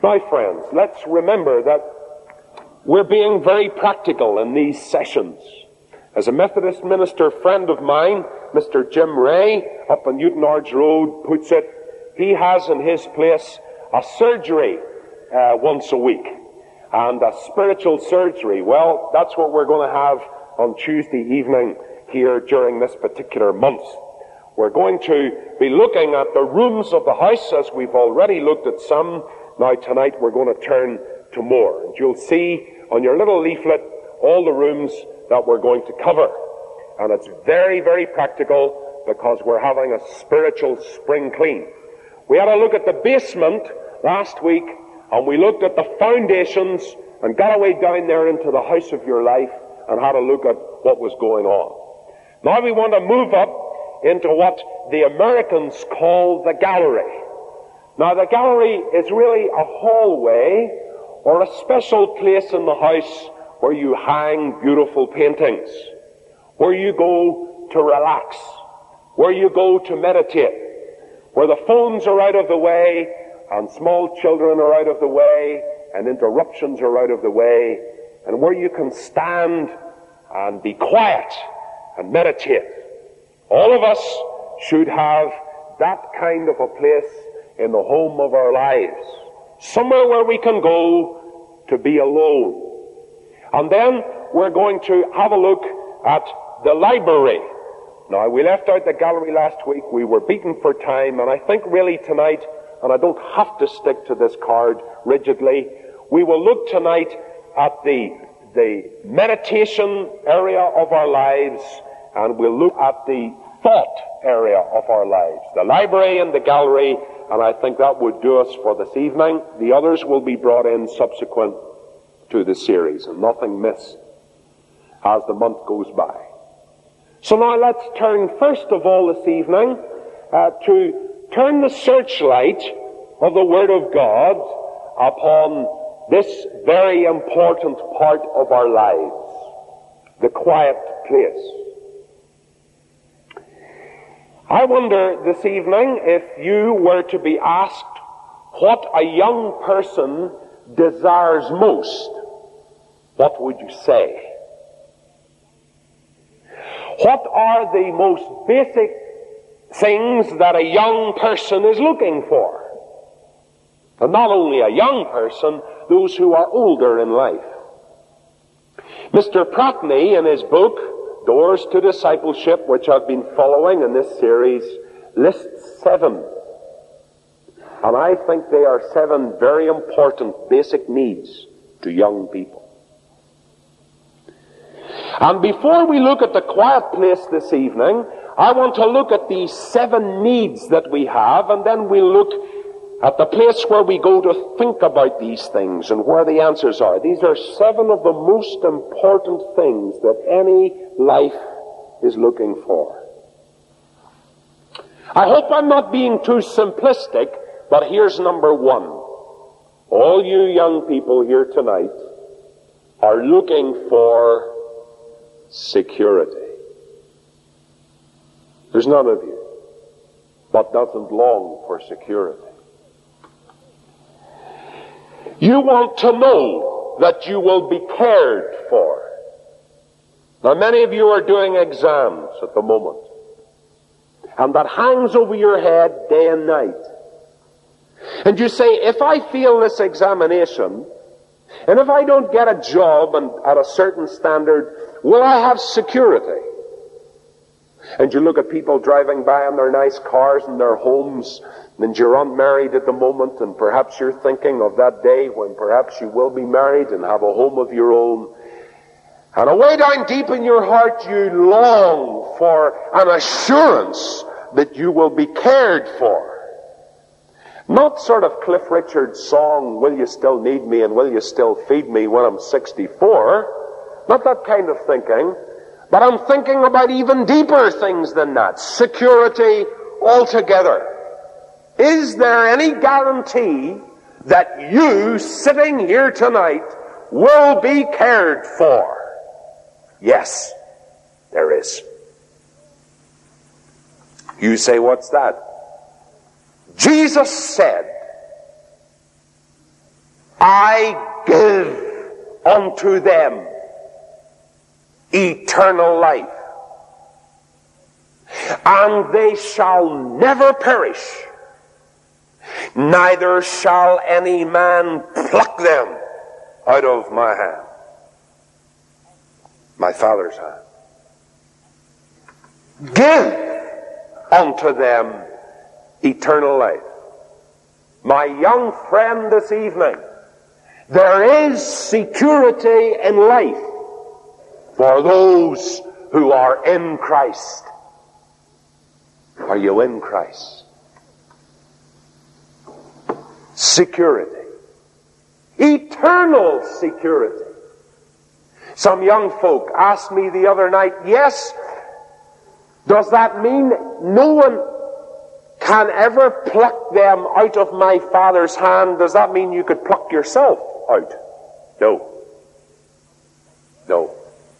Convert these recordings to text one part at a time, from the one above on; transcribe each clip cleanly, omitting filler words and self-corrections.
My friends, let's remember that we're being very practical in these sessions. As a Methodist minister friend of mine, Mr. Jim Ray, up on Newton-Ards Road, puts it, he has in his place a surgery once a week. And a spiritual surgery. Well, that's what we're going to have on Tuesday evening here during this particular month. We're going to be looking at the rooms of the house, as we've already looked at some. Now tonight we're going to turn to more. And you'll see on your little leaflet all the rooms that we're going to cover. And it's very, very practical because we're having a spiritual spring clean. We had a look at the basement last week, and we looked at the foundations and got away down there into the house of your life and had a look at what was going on. Now we want to move up into what the Americans call the gallery. Now the gallery is really a hallway or a special place in the house where you hang beautiful paintings, where you go to relax, where you go to meditate, where the phones are out of the way and small children are out of the way and interruptions are out of the way, and where you can stand and be quiet and meditate. All of us should have that kind of a place in the home of our lives. Somewhere where we can go to be alone. And then we're going to have a look at the library. Now, we left out the gallery last week. We were beaten for time, and I think really tonight, and I don't have to stick to this card rigidly, we will look tonight at the meditation area of our lives, and we'll look at the thought area of our lives. The library and the gallery, and I think that would do us for this evening. The others will be brought in subsequent to the series, and nothing missed as the month goes by. So now let's turn first of all this evening to turn the searchlight of the Word of God upon this very important part of our lives, the quiet place. I wonder this evening if you were to be asked what a young person desires most, what would you say? What are the most basic things that a young person is looking for? And not only a young person, those who are older in life. Mr. Pratney, in his book, Doors to Discipleship, which I've been following in this series, lists 7. And I think they are 7 very important basic needs to young people. And before we look at the quiet place this evening, I want to look at these 7 needs that we have, and then we'll look at the place where we go to think about these things and where the answers are. These are 7 of the most important things that any life is looking for. I hope I'm not being too simplistic, but here's number 1. All you young people here tonight are looking for security. There's none of you but doesn't long for security. You want to know that you will be cared for. Now, many of you are doing exams at the moment, and that hangs over your head day and night. And you say, if I fail this examination, and if I don't get a job and at a certain standard, will I have security? And you look at people driving by in their nice cars and their homes, and you're unmarried at the moment, and perhaps you're thinking of that day when perhaps you will be married and have a home of your own. And away down deep in your heart, you long for an assurance that you will be cared for. Not sort of Cliff Richard's song, will you still need me and will you still feed me when I'm 64? Not that kind of thinking. But I'm thinking about even deeper things than that. Security altogether. Is there any guarantee that you, sitting here tonight, will be cared for? Yes, there is. You say, what's that? Jesus said, I give unto them eternal life, and they shall never perish, neither shall any man pluck them out of my hand, my Father's hand. Give unto them eternal life. My young friend this evening, there is security in life for those who are in Christ. Are you in Christ? Security. Eternal security. Some young folk asked me the other night, yes, does that mean no one can ever pluck them out of my Father's hand? Does that mean you could pluck yourself out? No. No.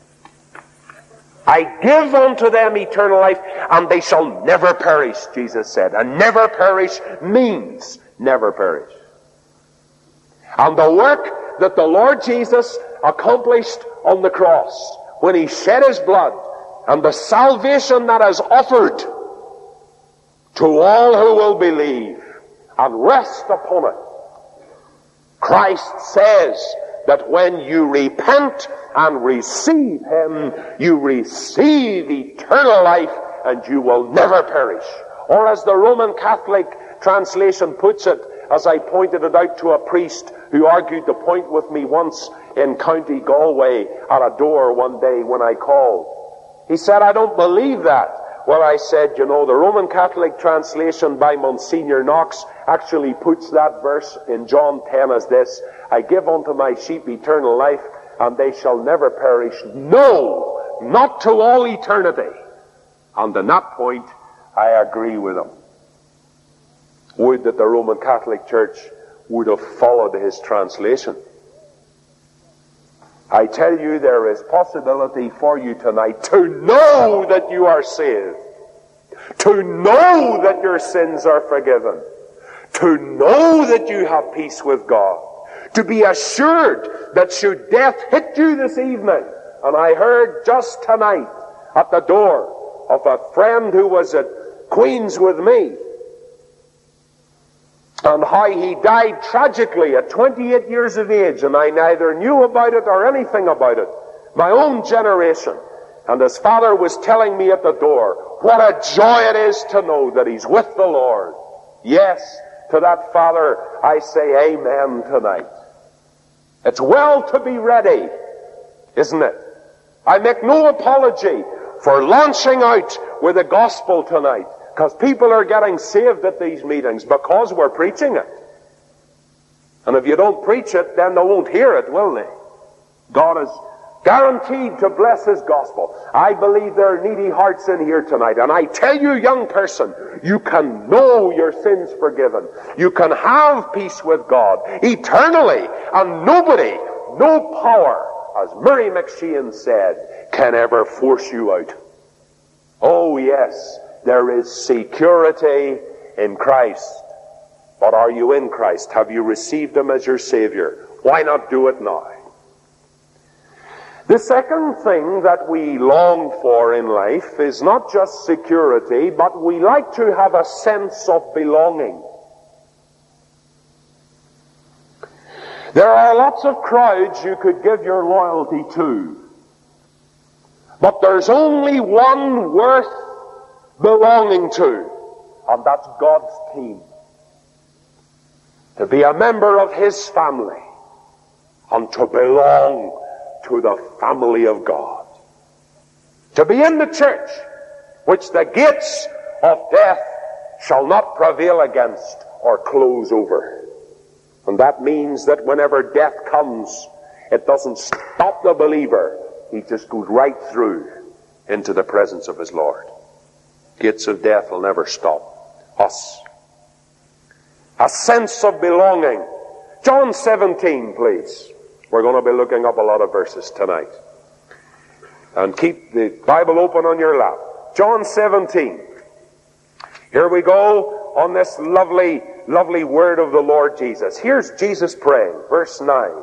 I give unto them eternal life, and they shall never perish, Jesus said. And never perish means never perish. And the work that the Lord Jesus accomplished on the cross, when he shed his blood, and the salvation that is offered to all who will believe and rest upon it, Christ says that when you repent and receive him, you receive eternal life, and you will never perish. Or as the Roman Catholic translation puts it, as I pointed it out to a priest who argued the point with me once in County Galway at a door one day when I called. He said, I don't believe that. Well, I said, you know, the Roman Catholic translation by Monsignor Knox actually puts that verse in John 10 as this: I give unto my sheep eternal life, and they shall never perish. No, not to all eternity. And on that point, I agree with him. Would that the Roman Catholic Church would have followed his translation. I tell you, there is possibility for you tonight to know that you are saved, to know that your sins are forgiven, to know that you have peace with God, to be assured that should death hit you this evening, and I heard just tonight at the door of a friend who was at Queen's with me, and how he died tragically at 28 years of age, and I neither knew about it or anything about it. My own generation. And his father was telling me at the door, what a joy it is to know that he's with the Lord. Yes, to that father I say amen tonight. It's well to be ready, isn't it? I make no apology for launching out with the gospel tonight, because people are getting saved at these meetings because we're preaching it. And if you don't preach it, then they won't hear it, will they? God is guaranteed to bless his gospel. I believe there are needy hearts in here tonight. And I tell you, young person, you can know your sins forgiven. You can have peace with God eternally. And nobody, no power, as Murray McShane said, can ever force you out. Oh yes, there is security in Christ. But are you in Christ? Have you received him as your Savior? Why not do it now? The second thing that we long for in life is not just security, but we like to have a sense of belonging. There are lots of crowds you could give your loyalty to, but there's only one worth belonging to, and that's God's team. To be a member of his family and to belong to the family of God. To be in the church which the gates of death shall not prevail against or close over. And that means that whenever death comes, it doesn't stop the believer. He just goes right through into the presence of his Lord. Gates of death will never stop us. A sense of belonging. John 17, please. We're going to be looking up a lot of verses tonight. And keep the Bible open on your lap. John 17. Here we go. on this lovely, lovely word of the Lord Jesus. Here's Jesus praying, verse 9.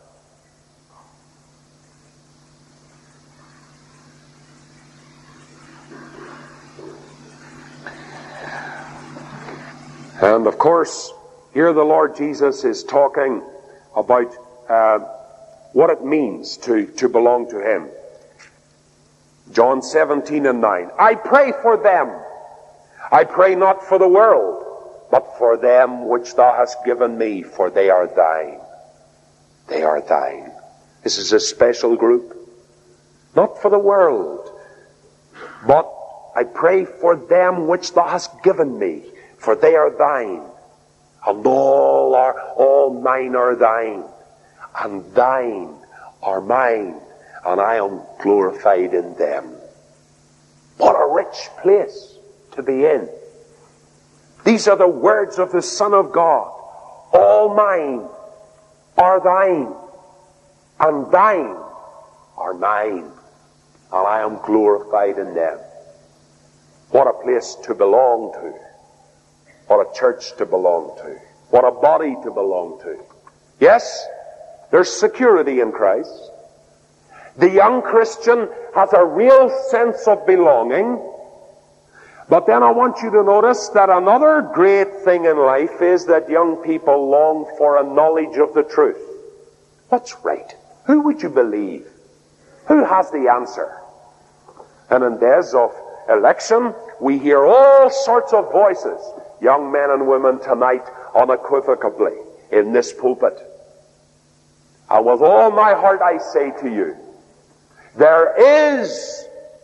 And of course, here the Lord Jesus is talking about what it means to belong to Him. John 17 and 9. I pray for them. I pray not for the world, but for them which thou hast given me, for they are thine. They are thine. This is a special group. Not for the world, but I pray for them which thou hast given me, for they are thine. And all mine are thine, and thine are mine, and I am glorified in them. What a rich place to be in. These are the words of the Son of God. All mine are thine, and thine are mine, and I am glorified in them. What a place to belong to. What a church to belong to. What a body to belong to. Yes, there's security in Christ. The young Christian has a real sense of belonging. But then I want you to notice that another great thing in life is that young people long for a knowledge of the truth. What's right? Who would you believe? Who has the answer? And in days of election, we hear all sorts of voices. Young men and women tonight, unequivocally, in this pulpit. And with all my heart I say to you, there is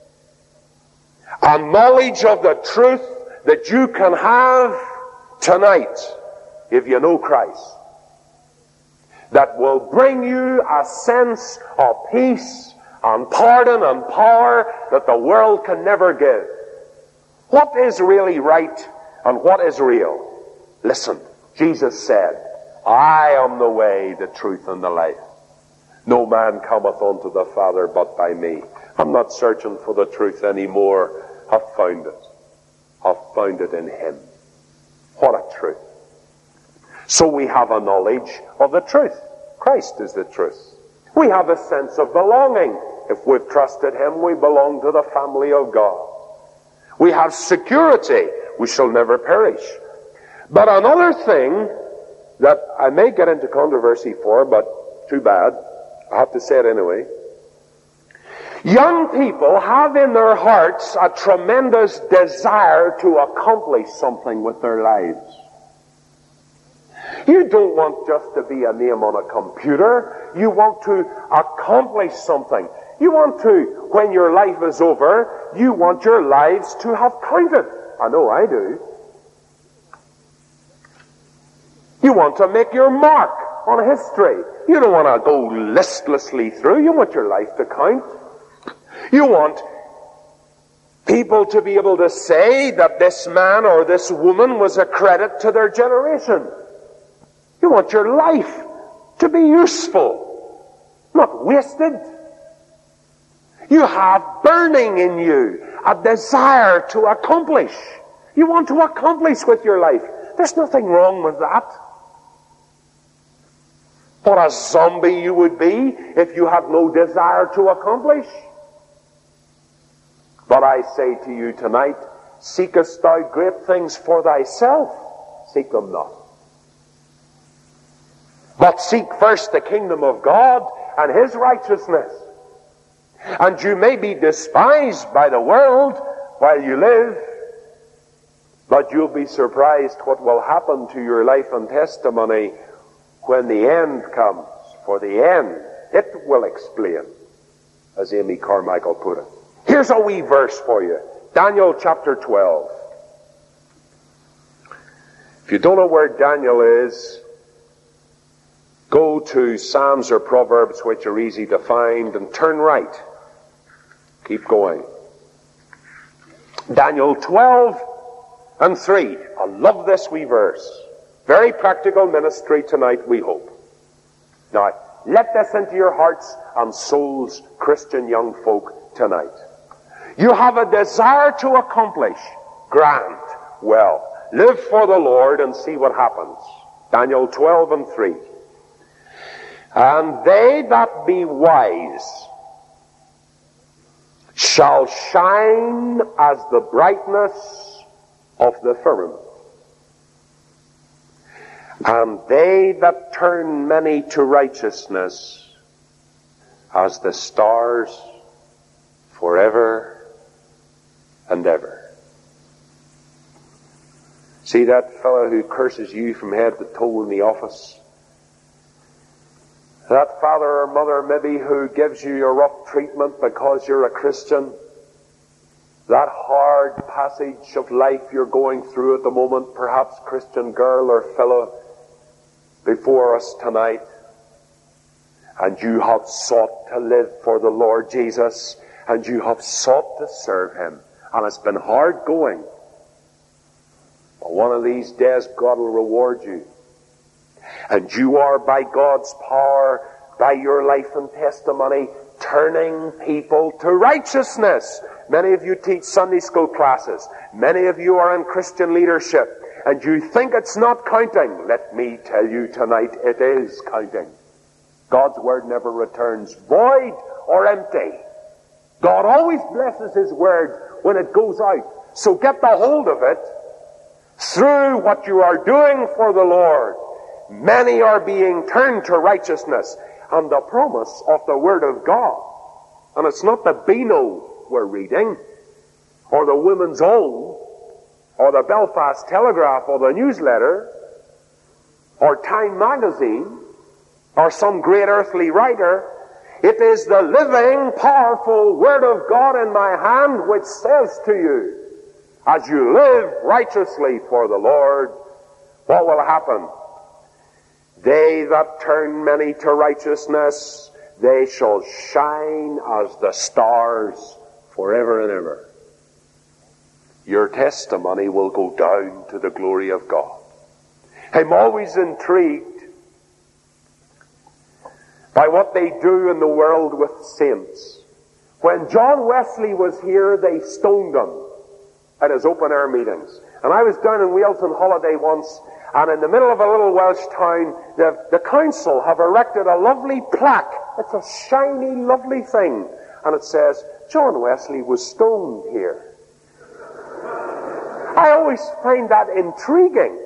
a knowledge of the truth that you can have tonight, if you know Christ, that will bring you a sense of peace and pardon and power that the world can never give. What is really right and what is real? Listen, Jesus said, I am the way, the truth, and the life. No man cometh unto the Father but by me. I'm not searching for the truth anymore. I've found it. I've found it in Him. What a truth. So we have a knowledge of the truth. Christ is the truth. We have a sense of belonging. If we've trusted Him, we belong to the family of God. We have security. We shall never perish. But another thing that I may get into controversy for, but too bad, I have to say it anyway. Young people have in their hearts a tremendous desire to accomplish something with their lives. You don't want just to be a name on a computer. You want to accomplish something. You want to, when your life is over, you want your lives to have counted. I know I do. You want to make your mark on history. You don't want to go listlessly through. You want your life to count. You want people to be able to say that this man or this woman was a credit to their generation. You want your life to be useful, not wasted. You have burning in you a desire to accomplish. You want to accomplish with your life. There's nothing wrong with that. What a zombie you would be if you had no desire to accomplish. But I say to you tonight, seekest thou great things for thyself? Seek them not. But seek first the kingdom of God and His righteousness. And you may be despised by the world while you live, but you'll be surprised what will happen to your life and testimony when the end comes. For the end, it will explain, as Amy Carmichael put it. Here's a wee verse for you. Daniel chapter 12. If you don't know where Daniel is, go to Psalms or Proverbs, which are easy to find, and turn right. Keep going. Daniel 12 and 3. I love this wee verse. Very practical ministry tonight, we hope. Now, let this into your hearts and souls, Christian young folk, tonight. You have a desire to accomplish. Grand. Well, Live for the Lord and see what happens. Daniel 12:3. And they that be wise shall shine as the brightness of the firmament. And they that turn many to righteousness as the stars forever and ever. See that fellow who curses you from head to toe in the office? That father or mother maybe who gives you your rough treatment because you're a Christian? That hard passage of life you're going through at the moment, perhaps Christian girl or fellow before us tonight, and you have sought to live for the Lord Jesus, and you have sought to serve Him, and it's been hard going. But one of these days God will reward you. And you are, by God's power, by your life and testimony, turning people to righteousness. Many of you teach Sunday school classes. Many of you are in Christian leadership. And you think it's not counting. Let me tell you tonight, it is counting. God's word never returns void or empty. God always blesses His word when it goes out. So get the hold of it. Through what you are doing for the Lord, many are being turned to righteousness on the promise of the Word of God. And it's not the Beano we're reading, or the Women's Own, or the Belfast Telegraph, or the newsletter, or Time magazine, or some great earthly writer. It is the living, powerful Word of God in my hand which says to you, as you live righteously for the Lord, what will happen? They that turn many to righteousness, they shall shine as the stars forever and ever. Your testimony will go down to the glory of God. I'm always intrigued by what they do in the world with saints. When John Wesley was here, they stoned him at his open-air meetings. And I was down in Wales on holiday once, and in the middle of a little Welsh town, the council have erected a lovely plaque. It's a shiny, lovely thing. And it says, John Wesley was stoned here. I always find that intriguing.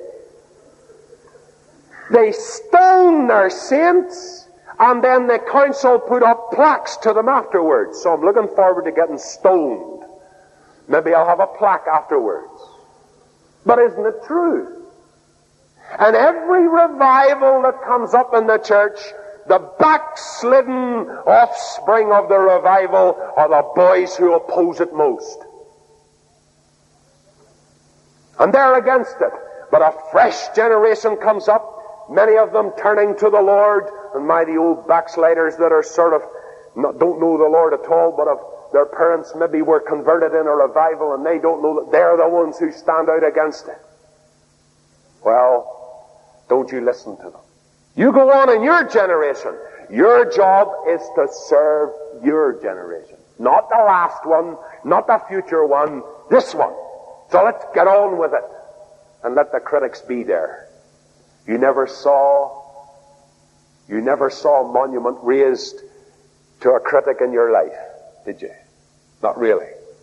They stone their saints, and then the council put up plaques to them afterwards. So I'm looking forward to getting stoned. Maybe I'll have a plaque afterwards. But isn't it true? And every revival that comes up in the church, the backslidden offspring of the revival are the boys who oppose it most. And they're against it. But a fresh generation comes up, many of them turning to the Lord, and the old backsliders that are sort of, don't know the Lord at all, but their parents maybe were converted in a revival and they don't know that they're the ones who stand out against it. Well, don't you listen to them. You go on in your generation. Your job is to serve your generation. Not the last one, not the future one, this one. So let's get on with it. And let the critics be there. You never saw a monument raised to a critic in your life, did you? Not really.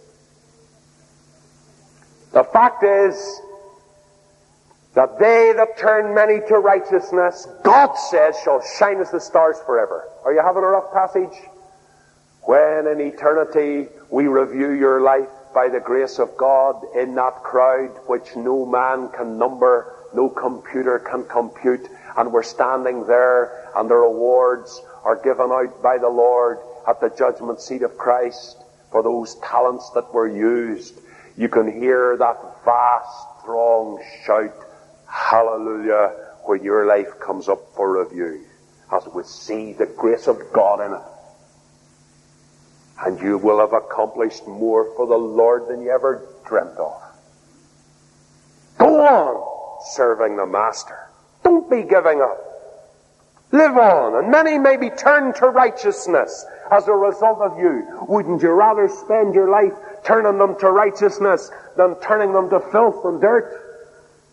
The fact is that they that turn many to righteousness, God says, shall shine as the stars forever. Are you having a rough passage? When in eternity we review your life by the grace of God in that crowd which no man can number, no computer can compute, and we're standing there and the rewards are given out by the Lord at the judgment seat of Christ for those talents that were used, you can hear that vast throng shout, hallelujah, when your life comes up for review, as we see the grace of God in it. And you will have accomplished more for the Lord than you ever dreamt of. Go on serving the Master. Don't be giving up. Live on, and many may be turned to righteousness as a result of you. Wouldn't you rather spend your life turning them to righteousness than turning them to filth and dirt?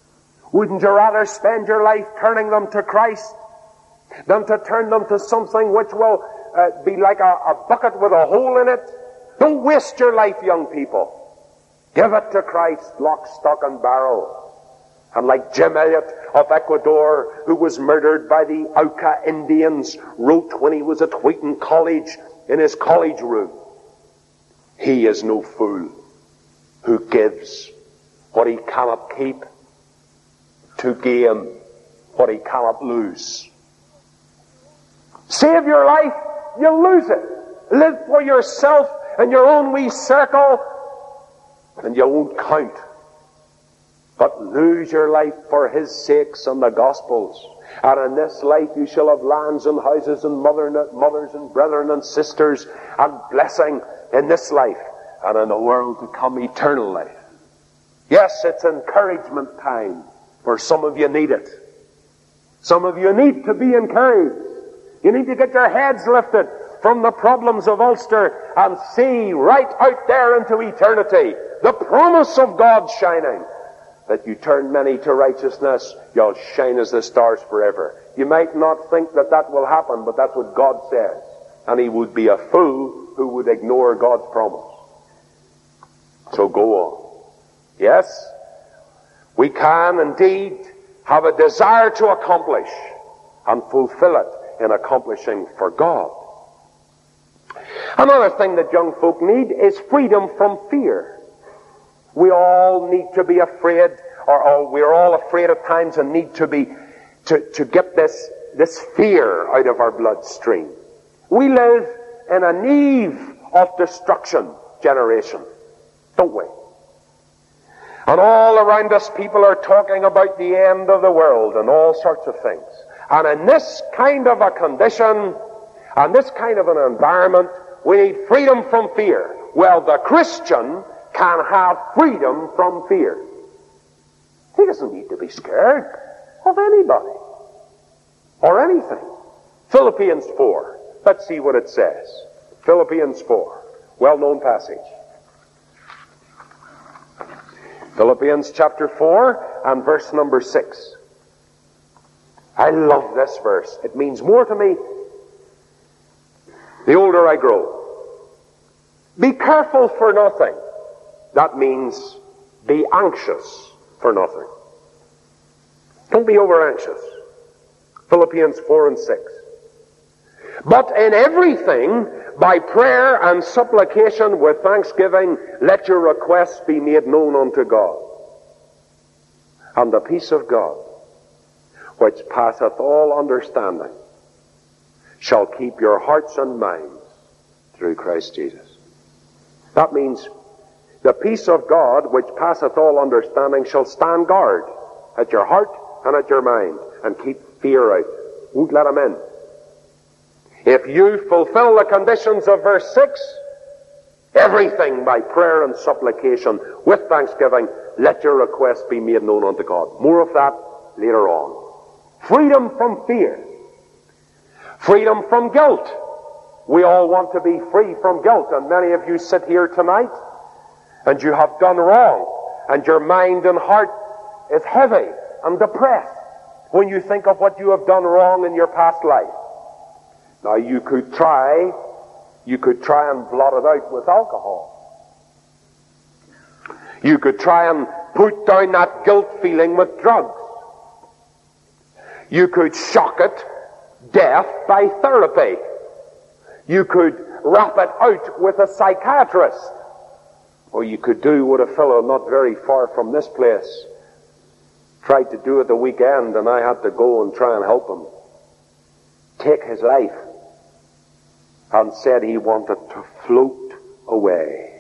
Wouldn't you rather spend your life turning them to Christ than to turn them to something which will be like a bucket with a hole in it? Don't waste your life, young people. Give it to Christ, lock, stock, and barrel. And like Jim Elliot of Ecuador, who was murdered by the Auca Indians, wrote when he was at Wheaton College in his college room, "He is no fool who gives what he cannot keep to gain what he cannot lose." Save your life, you'll lose it. Live for yourself and your own wee circle, and you won't count. But lose your life for his sakes and the gospel's. And in this life you shall have lands and houses and mothers and brethren and sisters and blessing in this life, and in the world to come eternal life. Yes, it's encouragement time. For some of you need it. Some of you need to be encouraged. You need to get your heads lifted from the problems of Ulster and see right out there into eternity the promise of God shining. That you turn many to righteousness, you'll shine as the stars forever. You might not think that that will happen, but that's what God says. And he would be a fool who would ignore God's promise. So go on. Yes, we can indeed have a desire to accomplish and fulfill it in accomplishing for God. Another thing that young folk need is freedom from fear. We all need to be afraid, or we're all afraid at times and need to get this fear out of our bloodstream. We live in an eve of destruction generation, don't we? And all around us people are talking about the end of the world and all sorts of things. And in this kind of a condition, and this kind of an environment, we need freedom from fear. Well, the Christian can have freedom from fear. He doesn't need to be scared of anybody or anything. Philippians 4. Let's see what it says. Philippians 4. Well-known passage. Philippians chapter 4 and verse number 6. I love this verse. It means more to me the older I grow. Be careful for nothing. That means be anxious for nothing. Don't be over anxious. Philippians 4 and 6. But in everything, by prayer and supplication with thanksgiving, let your requests be made known unto God. And the peace of God, which passeth all understanding, shall keep your hearts and minds through Christ Jesus. That means the peace of God, which passeth all understanding, shall stand guard at your heart and at your mind, and keep fear out. Won't let him in. If you fulfill the conditions of verse 6, everything by prayer and supplication with thanksgiving, let your requests be made known unto God. More of that later on. Freedom from fear. Freedom from guilt. We all want to be free from guilt, and many of you sit here tonight and you have done wrong, and your mind and heart is heavy and depressed when you think of what you have done wrong in your past life. Now you could try and blot it out with alcohol. You could try and put down that guilt feeling with drugs. You could shock it death by therapy. You could rap it out with a psychiatrist. Or you could do what a fellow not very far from this place tried to do at the weekend, and I had to go and try and help him. Take his life. And said he wanted to float away.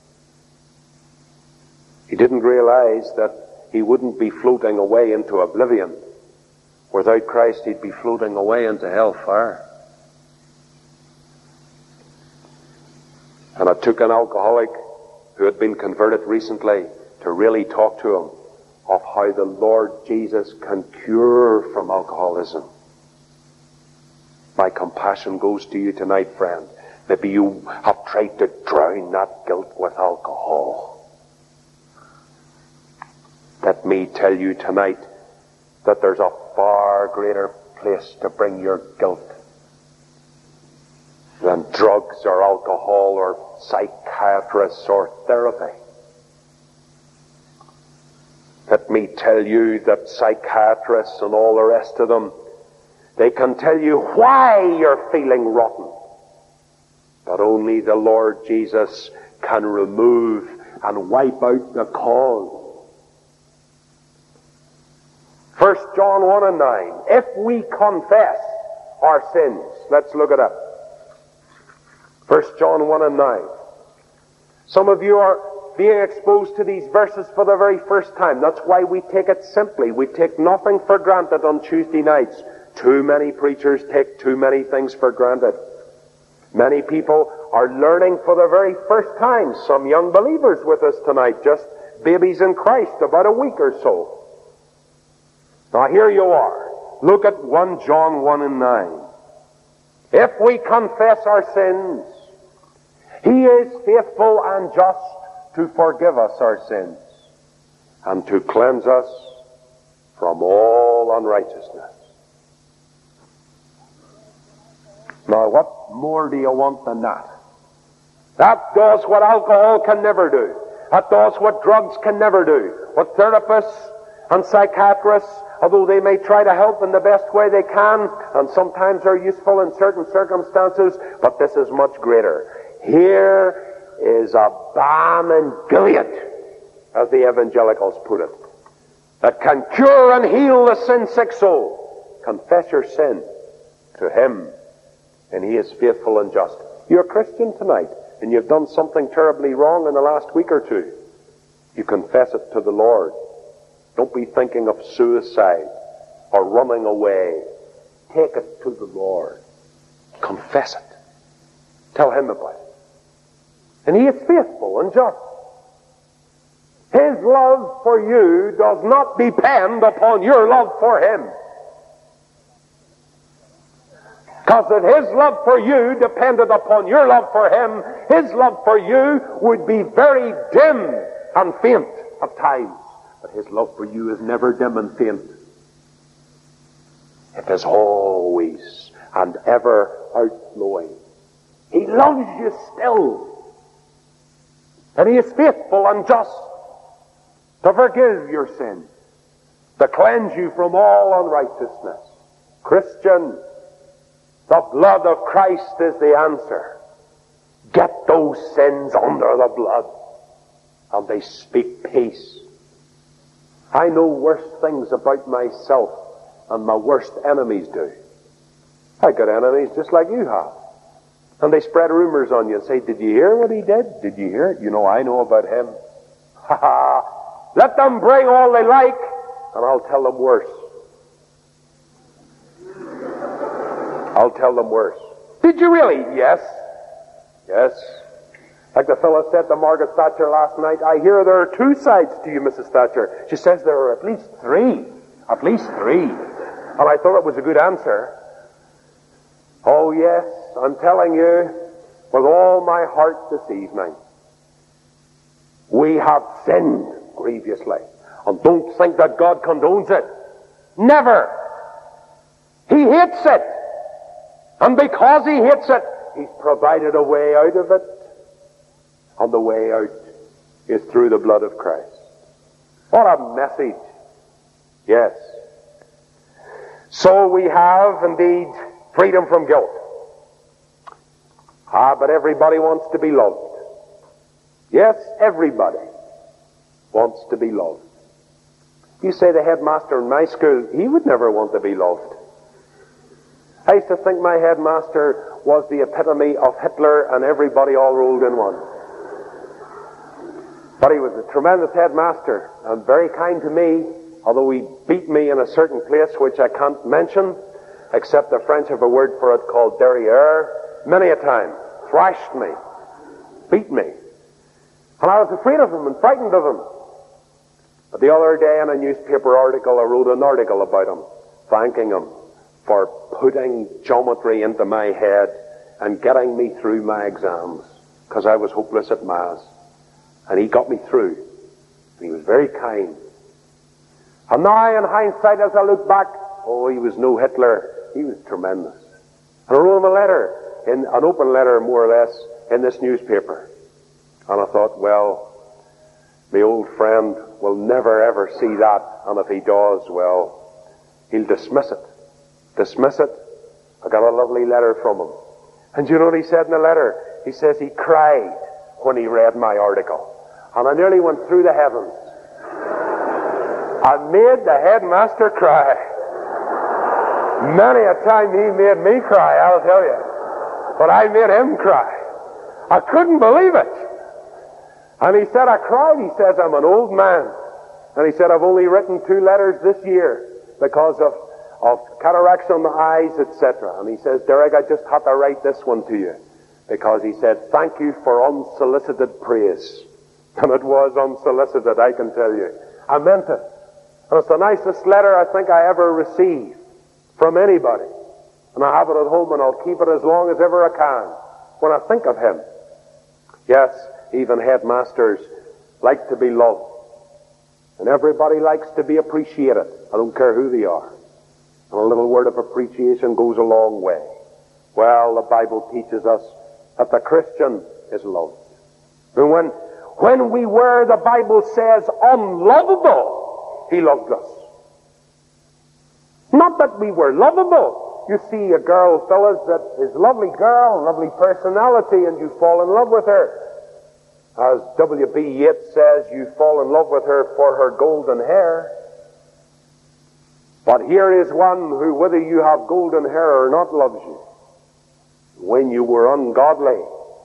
He didn't realize that he wouldn't be floating away into oblivion. Without Christ, he'd be floating away into hellfire. And I took an alcoholic who had been converted recently to really talk to him of how the Lord Jesus can cure from alcoholism. My compassion goes to you tonight, friend. Maybe you have tried to drown that guilt with alcohol. Let me tell you tonight, that there's a far greater place to bring your guilt than drugs or alcohol or psychiatrists or therapy. Let me tell you that psychiatrists and all the rest of them, they can tell you why you're feeling rotten. But only the Lord Jesus can remove and wipe out the cause. 1 John 1 and 9. If we confess our sins, let's look it up. 1 John 1 and 9. Some of you are being exposed to these verses for the very first time. That's why we take it simply. We take nothing for granted on Tuesday nights. Too many preachers take too many things for granted. Many people are learning for the very first time. Some young believers with us tonight, just babies in Christ, about a week or so. Now here you are. Look at 1 John 1 and 9. If we confess our sins, He is faithful and just to forgive us our sins and to cleanse us from all unrighteousness. Now, what more do you want than that? That does what alcohol can never do. That does what drugs can never do. What therapists and psychiatrists, although they may try to help in the best way they can, and sometimes are useful in certain circumstances, but this is much greater. Here is a balm in Gilead, as the evangelicals put it, that can cure and heal the sin-sick soul. Confess your sin to Him, and He is faithful and just. You're a Christian tonight, and you've done something terribly wrong in the last week or two. You confess it to the Lord. Don't be thinking of suicide or running away. Take it to the Lord. Confess it. Tell Him about it. And He is faithful and just. His love for you does not depend upon your love for Him. Because if His love for you depended upon your love for Him, His love for you would be very dim and faint at times. But His love for you is never dim and faint. It is always and ever outflowing. He loves you still. And He is faithful and just to forgive your sins, to cleanse you from all unrighteousness. Christian, the blood of Christ is the answer. Get those sins under the blood, and they speak peace. I know worse things about myself than my worst enemies do. I got enemies just like you have. And they spread rumors on you and say, did you hear what he did? Did you hear it? You know, I know about him. Ha ha! Let them bring all they like, and I'll tell them worse. I'll tell them worse. Did you really? Yes. Yes. Like the fellow said to Margaret Thatcher last night, I hear there are two sides to you, Mrs. Thatcher. She says there are at least three. At least three. And I thought it was a good answer. Oh yes, I'm telling you, with all my heart this evening, we have sinned grievously. And don't think that God condones it. Never. He hates it. And because He hates it, He's provided a way out of it. And the way out is through the blood of Christ. What a message. Yes. So we have indeed freedom from guilt. But everybody wants to be loved. Yes, everybody wants to be loved. You say the headmaster in my school, he would never want to be loved. I used to think my headmaster was the epitome of Hitler and everybody all rolled in one. But he was a tremendous headmaster and very kind to me, although he beat me in a certain place which I can't mention, except the French have a word for it called derriere, many a time. Thrashed me, beat me. And I was afraid of him and frightened of him. But the other day in a newspaper article, I wrote an article about him, thanking him for putting geometry into my head and getting me through my exams, because I was hopeless at maths. And he got me through. And he was very kind. And now in hindsight, as I look back, oh, he was no Hitler. He was tremendous. And I wrote him a letter, an open letter more or less, in this newspaper. And I thought, well, my old friend will never ever see that, and if he does, well, he'll dismiss it. Dismiss it. I got a lovely letter from him. And you know what he said in the letter? He says he cried when he read my article. And I nearly went through the heavens. I made the headmaster cry. Many a time he made me cry, I'll tell you. But I made him cry. I couldn't believe it. And he said, I cried. He says, I'm an old man. And he said, I've only written 2 letters this year because of cataracts on the eyes, etc. And he says, Derek, I just had to write this one to you. Because he said, thank you for unsolicited praise. And it was unsolicited, I can tell you. I meant it. And it's the nicest letter I think I ever received from anybody. And I have it at home and I'll keep it as long as ever I can when I think of him. Yes, even headmasters like to be loved. And everybody likes to be appreciated. I don't care who they are. And a little word of appreciation goes a long way. Well, the Bible teaches us that the Christian is loved. And when we were, the Bible says, unlovable, he loved us. Not that we were lovable. You see a girl, fellas, that is a lovely girl, lovely personality, and you fall in love with her. As W.B. Yeats says, you fall in love with her for her golden hair. But here is one who, whether you have golden hair or not, loves you. When you were ungodly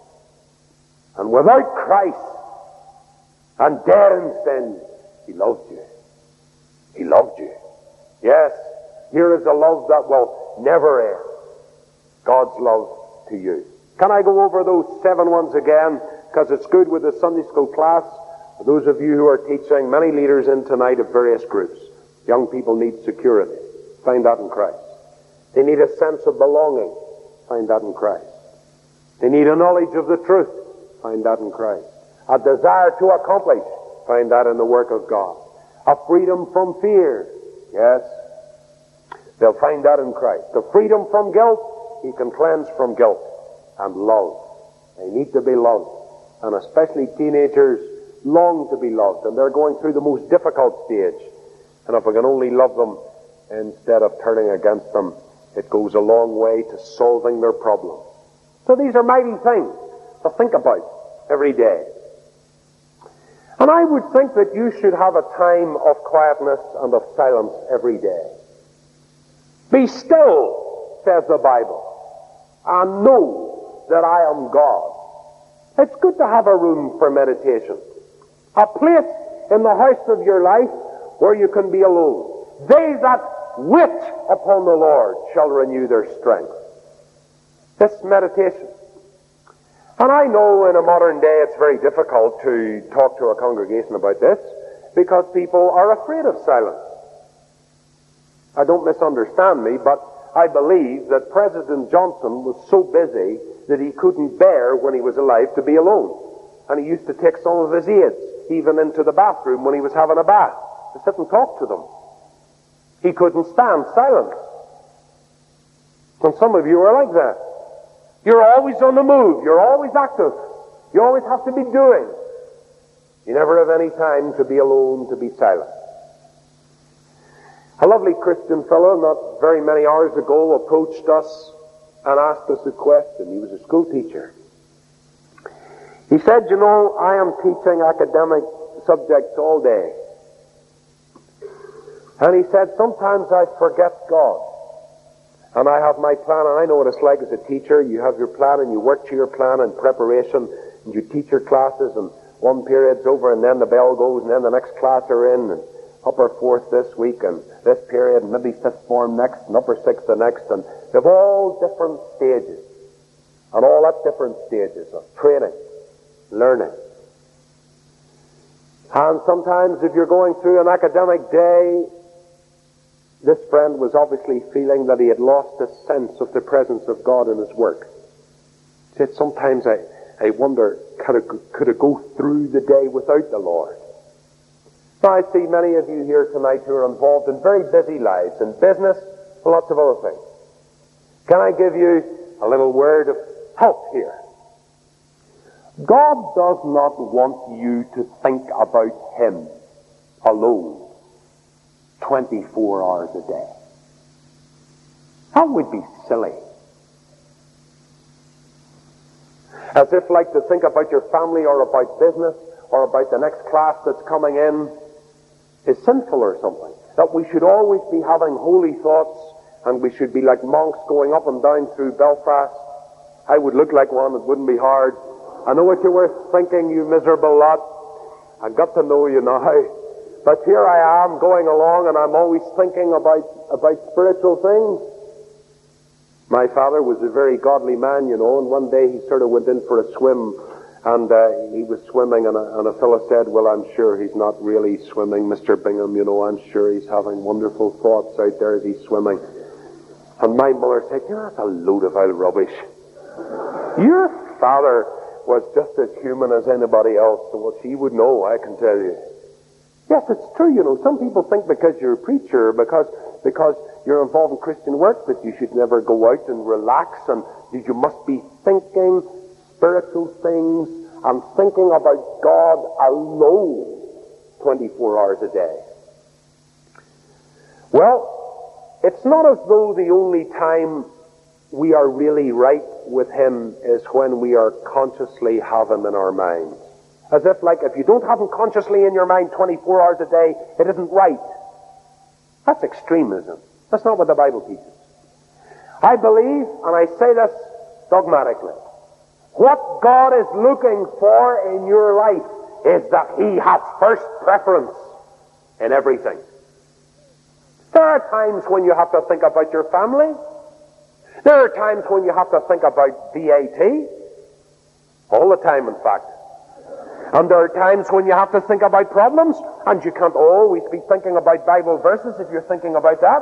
and without Christ and dead in sin, he loved you. He loved you. Yes, here is a love that will never end. God's love to you. Can I go over those 7 ones again? Because it's good with the Sunday school class. For those of you who are teaching, many leaders in tonight of various groups. Young people need security. Find that in Christ. They need a sense of belonging. Find that in Christ. They need a knowledge of the truth. Find that in Christ. A desire to accomplish. Find that in the work of God. A freedom from fear. Yes. They'll find that in Christ. The freedom from guilt. He can cleanse from guilt. And love. They need to be loved. And especially teenagers long to be loved. And they're going through the most difficult stage. And if we can only love them instead of turning against them, it goes a long way to solving their problem. So these are mighty things to think about every day. And I would think that you should have a time of quietness and of silence every day. Be still, says the Bible, and know that I am God. It's good to have a room for meditation. A place in the house of your life where you can be alone. They that wait upon the Lord shall renew their strength. This meditation. And I know in a modern day it's very difficult to talk to a congregation about this because people are afraid of silence. I don't misunderstand me, but I believe that President Johnson was so busy that he couldn't bear when he was alive to be alone. And he used to take some of his aides even into the bathroom when he was having a bath to sit and talk to them. He couldn't stand silence. And some of you are like that. You're always on the move. You're always active. You always have to be doing. You never have any time to be alone, to be silent. A lovely Christian fellow not very many hours ago approached us and asked us a question. He was a school teacher. He said, you know, I am teaching academic subjects all day. And he said, sometimes I forget God. And I have my plan, and I know what it's like as a teacher. You have your plan, and you work to your plan in preparation, and you teach your classes, and one period's over, and then the bell goes, and then the next class are in, and upper fourth this week, and this period, and maybe fifth form next, and upper sixth the next, and they've all different stages, and all at different stages of training, learning. And sometimes if you're going through an academic day, this friend was obviously feeling that he had lost a sense of the presence of God in his work. He said, sometimes I wonder, could I go through the day without the Lord? Now, I see many of you here tonight who are involved in very busy lives, in business, and lots of other things. Can I give you a little word of help here? God does not want you to think about Him alone 24 hours a day. That would be silly. As if like to think about your family or about business or about the next class that's coming in is sinful or something. That we should always be having holy thoughts and we should be like monks going up and down through Belfast. I would look like one, it wouldn't be hard. I know what you were thinking, you miserable lot. I got to know you now. But here I am going along and I'm always thinking about spiritual things. My father was a very godly man, you know, and one day he sort of went in for a swim and he was swimming and a fellow said, well, I'm sure he's not really swimming, Mr. Bingham, you know, I'm sure he's having wonderful thoughts out there as he's swimming. And my mother said, you know, that's a load of old rubbish. Your father was just as human as anybody else, and what she would know, I can tell you. Yes, it's true, you know, some people think because you're a preacher, because you're involved in Christian work, that you should never go out and relax, and you must be thinking spiritual things and thinking about God alone 24 hours a day. Well, it's not as though the only time we are really right with Him is when we are consciously have Him in our minds. As if like if you don't have Him consciously in your mind 24 hours a day, it isn't right. That's extremism. That's not what the Bible teaches. I believe, and I say this dogmatically, what God is looking for in your life is that He has first preference in everything. There are times when you have to think about your family. There are times when you have to think about VAT. All the time, in fact. And there are times when you have to think about problems, and you can't always be thinking about Bible verses if you're thinking about that.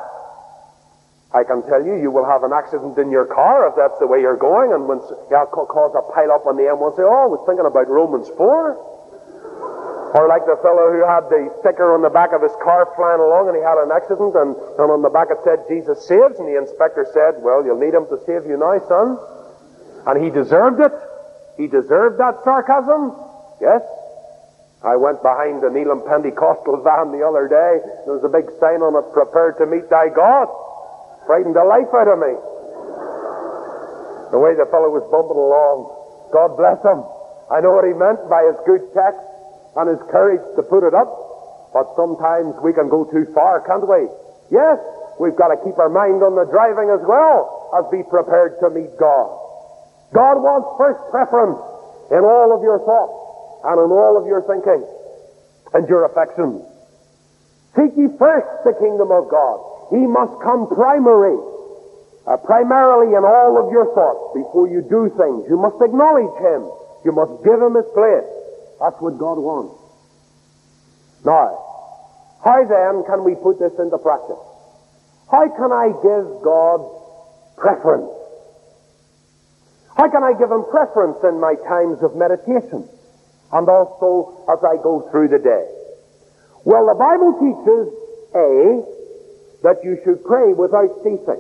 I can tell you, you will have an accident in your car if that's the way you're going, and when you'll cause a pile up on the M1 and say, oh, I was thinking about Romans 4. Or like the fellow who had the sticker on the back of his car flying along and he had an accident and on the back it said, Jesus saves, and the inspector said, well, you'll need Him to save you now, son. And he deserved it. He deserved that sarcasm. Yes. I went behind the Neelam Pentecostal van the other day. There was a big sign on it, prepare to meet thy God. Frightened the life out of me. The way the fellow was bumping along. God bless him. I know what he meant by his good text and his courage to put it up. But sometimes we can go too far, can't we? Yes, we've got to keep our mind on the driving as well as be prepared to meet God. God wants first preference in all of your thoughts and in all of your thinking and your affections. Seek ye first the kingdom of God. He must come primarily in all of your thoughts before you do things. You must acknowledge Him. You must give Him His place. That's what God wants. Now, how then can we put this into practice? How can I give God preference? How can I give Him preference in my times of meditation and also as I go through the day? Well, the Bible teaches, that you should pray without ceasing.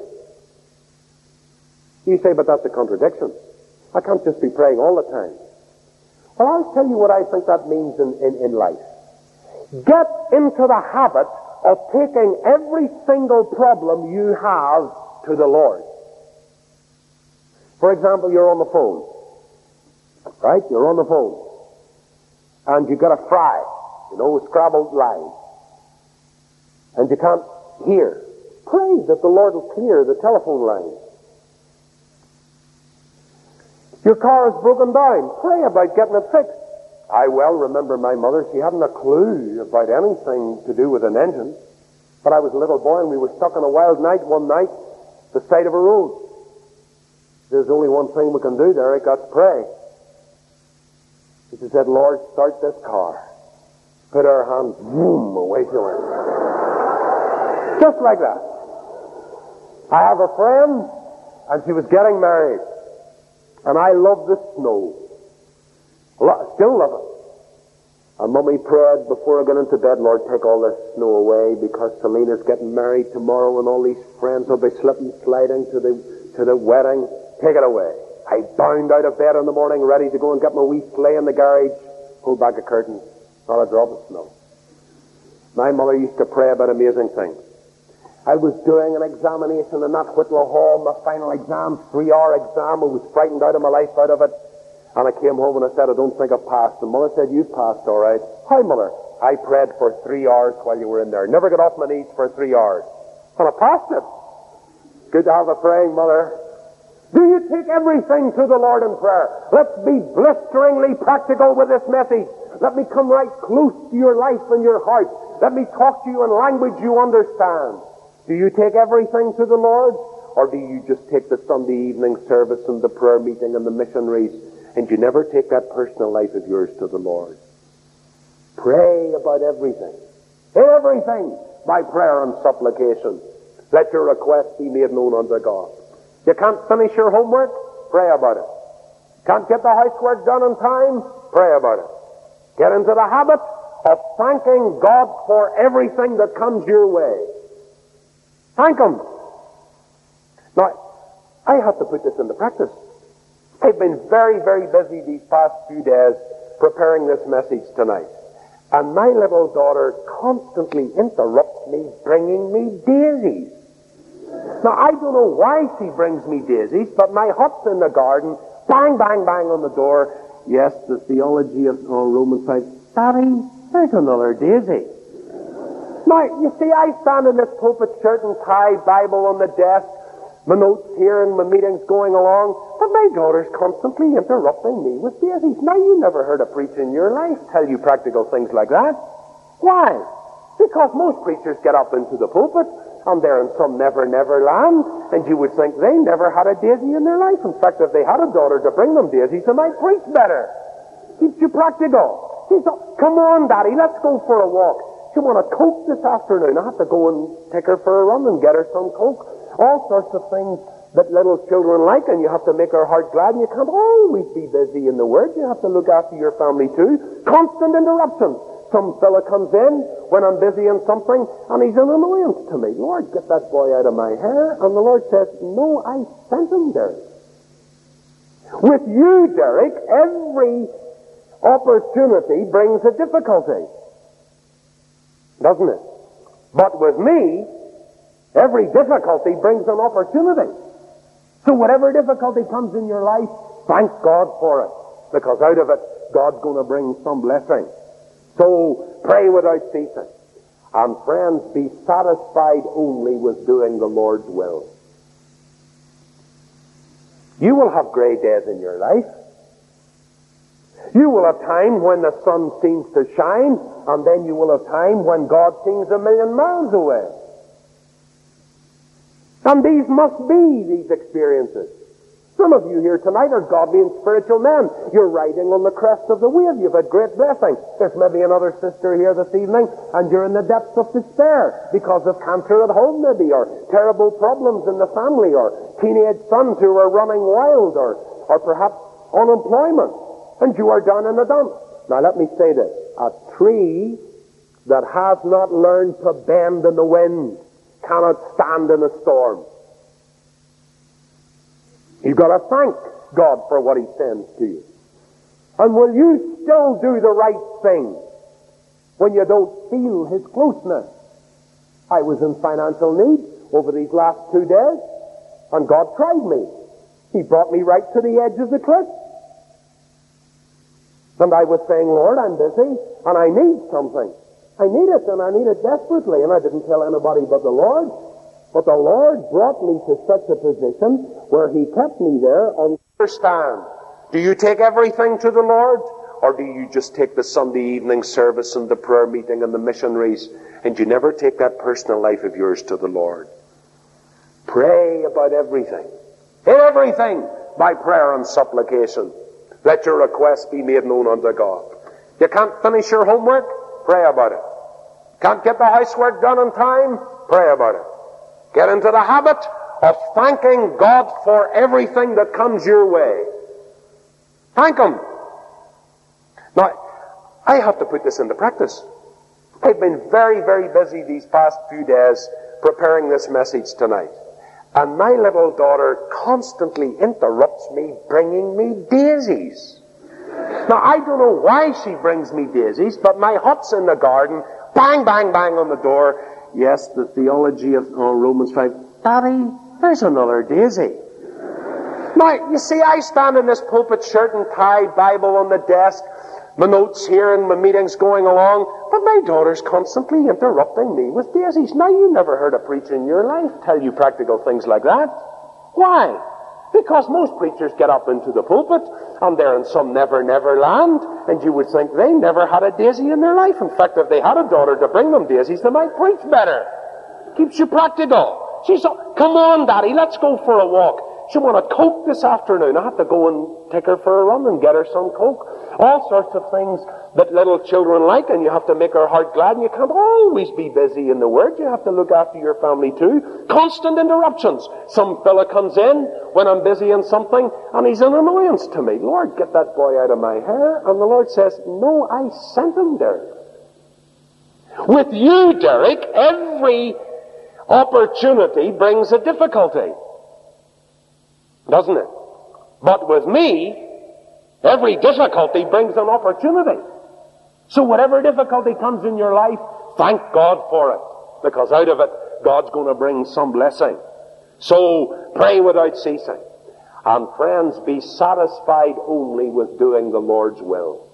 You say, but that's a contradiction. I can't just be praying all the time. Well, I'll tell you what I think that means in life. Get into the habit of taking every single problem you have to the Lord. For example, you're on the phone. Right? You're on the phone. And you've got a fry, a scrabbled line. And you can't hear. Pray that the Lord will clear the telephone line. Your car is broken down. Pray about getting it fixed. I well remember my mother. She hadn't a clue about anything to do with an engine. But I was a little boy and we were stuck on a wild night one night, the side of a road. There's only one thing we can do there. I got to pray. She said, Lord, start this car. Put our hands, boom, away to it. Just like that. I have a friend, and she was getting married. And I love the snow. Still love it. And Mummy prayed before I got into bed, Lord, take all this snow away because Selena's getting married tomorrow and all these friends will be slipping, sliding to the wedding. Take it away. I bound out of bed in the morning ready to go and get my wee sleigh in the garage, pull back a curtain, not a drop of snow. My mother used to pray about amazing things. I was doing an examination in that Whitlow Hall, my final exam, 3-hour exam. I was frightened out of my life out of it. And I came home and I said, I don't think I've passed. And Mother said, you've passed, all right. Hi, Mother. I prayed for 3 hours while you were in there. Never got off my knees for 3 hours. And I passed it. Good to have a praying mother. Do you take everything to the Lord in prayer? Let's be blisteringly practical with this message. Let me come right close to your life and your heart. Let me talk to you in language you understand. Do you take everything to the Lord? Or do you just take the Sunday evening service and the prayer meeting and the missionaries, and you never take that personal life of yours to the Lord? Pray about everything. Everything by prayer and supplication. Let your requests be made known unto God. You can't finish your homework? Pray about it. Can't get the housework done in time? Pray about it. Get into the habit of thanking God for everything that comes your way. Thank Him. Now, I have to put this into practice. I've been very, very busy these past few days preparing this message tonight. And my little daughter constantly interrupts me bringing me daisies. Now, I don't know why she brings me daisies, but my hut's in the garden, bang, bang, bang on the door. Yes, the theology of Romans 5. Daddy, there's another daisy. Now, you see, I stand in this pulpit, shirt and tie, Bible on the desk, my notes here and my meetings going along, but my daughter's constantly interrupting me with daisies. Now, you never heard a preacher in your life tell you practical things like that. Why? Because most preachers get up into the pulpit and they're in some never land, and you would think they never had a daisy in their life. In fact, if they had a daughter to bring them daisies, they might preach better. Keeps you practical. She said, come on, Daddy, let's go for a walk. She want a Coke this afternoon. I have to go and take her for a run and get her some Coke. All sorts of things that little children like, and you have to make her heart glad, and you can't always be busy in the Word. You have to look after your family too. Constant interruptions. Some fella comes in when I'm busy in something, and he's an annoyance to me. Lord, get that boy out of my hair. And the Lord says, no, I sent him, Derek. With you, Derek, every opportunity brings a difficulty. Doesn't it? But with me, every difficulty brings an opportunity. So whatever difficulty comes in your life, thank God for it. Because out of it, God's going to bring some blessing. So pray without ceasing. And friends, be satisfied only with doing the Lord's will. You will have gray days in your life. You will have time when the sun seems to shine, and then you will have time when God seems a million miles away. And these must be these experiences. Some of you here tonight are godly and spiritual men. You're riding on the crest of the wave. You've had great blessing. There's maybe another sister here this evening, and you're in the depths of despair because of cancer at home maybe, or terrible problems in the family, or teenage sons who are running wild, or perhaps unemployment, and you are down in the dumps. Now let me say this. A tree that has not learned to bend in the wind cannot stand in a storm. You've got to thank God for what He sends to you. And will you still do the right thing when you don't feel His closeness? I was in financial need over these last 2 days, and God tried me. He brought me right to the edge of the cliff. And I was saying, Lord, I'm busy, and I need something. I need it, and I need it desperately. And I didn't tell anybody but the Lord. But the Lord brought me to such a position where He kept me there. And understand, do you take everything to the Lord? Or do you just take the Sunday evening service and the prayer meeting and the missionaries, and you never take that personal life of yours to the Lord? Pray about everything. Everything by prayer and supplication. Let your requests be made known unto God. You can't finish your homework? Pray about it. Can't get the housework done in time? Pray about it. Get into the habit of thanking God for everything that comes your way. Thank Him. Now, I have to put this into practice. I've been very, very busy these past few days preparing this message tonight. And my little daughter constantly interrupts me bringing me daisies. Now, I don't know why she brings me daisies, but my hut's in the garden, bang, bang, bang on the door. Yes, the theology of Romans 5. Daddy, there's another daisy. Now, you see, I stand in this pulpit, shirt and tie, Bible on the desk, my notes here and my meetings going along, but my daughter's constantly interrupting me with daisies. Now, you never heard a preacher in your life tell you practical things like that. Why? Because most preachers get up into the pulpit and they're in some never land, and you would think they never had a daisy in their life. In fact, if they had a daughter to bring them daisies, they might preach better. Keeps you practical. She's like, come on, Daddy, let's go for a walk. She wanted Coke this afternoon. I had to go and take her for a run and get her some Coke. All sorts of things that little children like, and you have to make her heart glad, and you can't always be busy in the Word. You have to look after your family too. Constant interruptions. Some fella comes in when I'm busy in something, and he's an annoyance to me. Lord, get that boy out of my hair. And the Lord says, no, I sent him, Derek. With you, Derek, every opportunity brings a difficulty. Doesn't it? But with me, every difficulty brings an opportunity. So whatever difficulty comes in your life, thank God for it. Because out of it, God's going to bring some blessing. So pray without ceasing. And friends, be satisfied only with doing the Lord's will.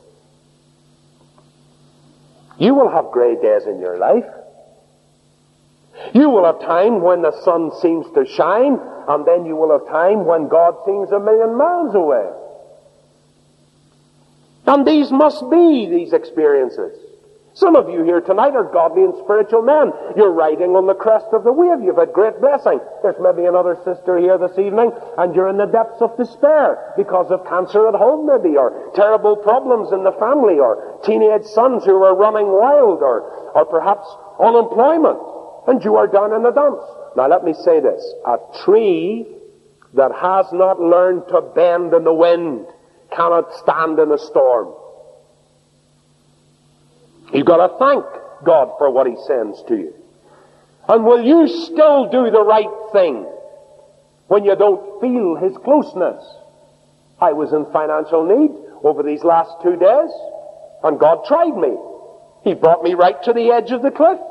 You will have grey days in your life. You will have time when the sun seems to shine, and then you will have time when God seems a million miles away. And these must be these experiences. Some of you here tonight are godly and spiritual men. You're riding on the crest of the wave. You've had great blessing. There's maybe another sister here this evening, and you're in the depths of despair because of cancer at home maybe, or terrible problems in the family, or teenage sons who are running wild, or perhaps unemployment. And you are down in the dumps. Now let me say this. A tree that has not learned to bend in the wind cannot stand in a storm. You've got to thank God for what He sends to you. And will you still do the right thing when you don't feel His closeness? I was in financial need over these last 2 days, and God tried me. He brought me right to the edge of the cliff.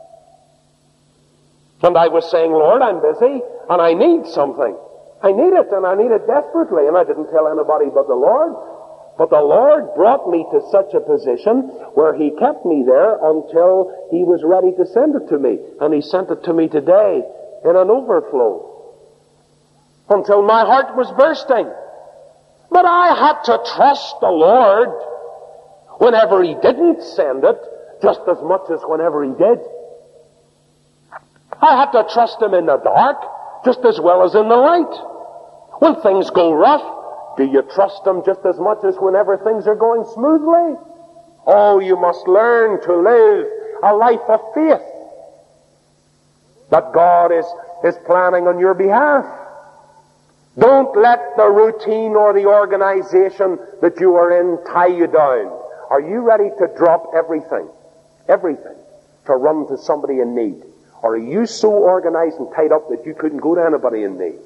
And I was saying, Lord, I'm busy, and I need something. I need it, and I need it desperately. And I didn't tell anybody but the Lord. But the Lord brought me to such a position where He kept me there until He was ready to send it to me. And He sent it to me today in an overflow. Until my heart was bursting. But I had to trust the Lord whenever He didn't send it, just as much as whenever He did. I had to trust Him in the dark just as well as in the light. When things go rough, do you trust Him just as much as whenever things are going smoothly? Oh, you must learn to live a life of faith that God is planning on your behalf. Don't let the routine or the organization that you are in tie you down. Are you ready to drop everything, to run to somebody in need? Or are you so organized and tied up that you couldn't go to anybody in need?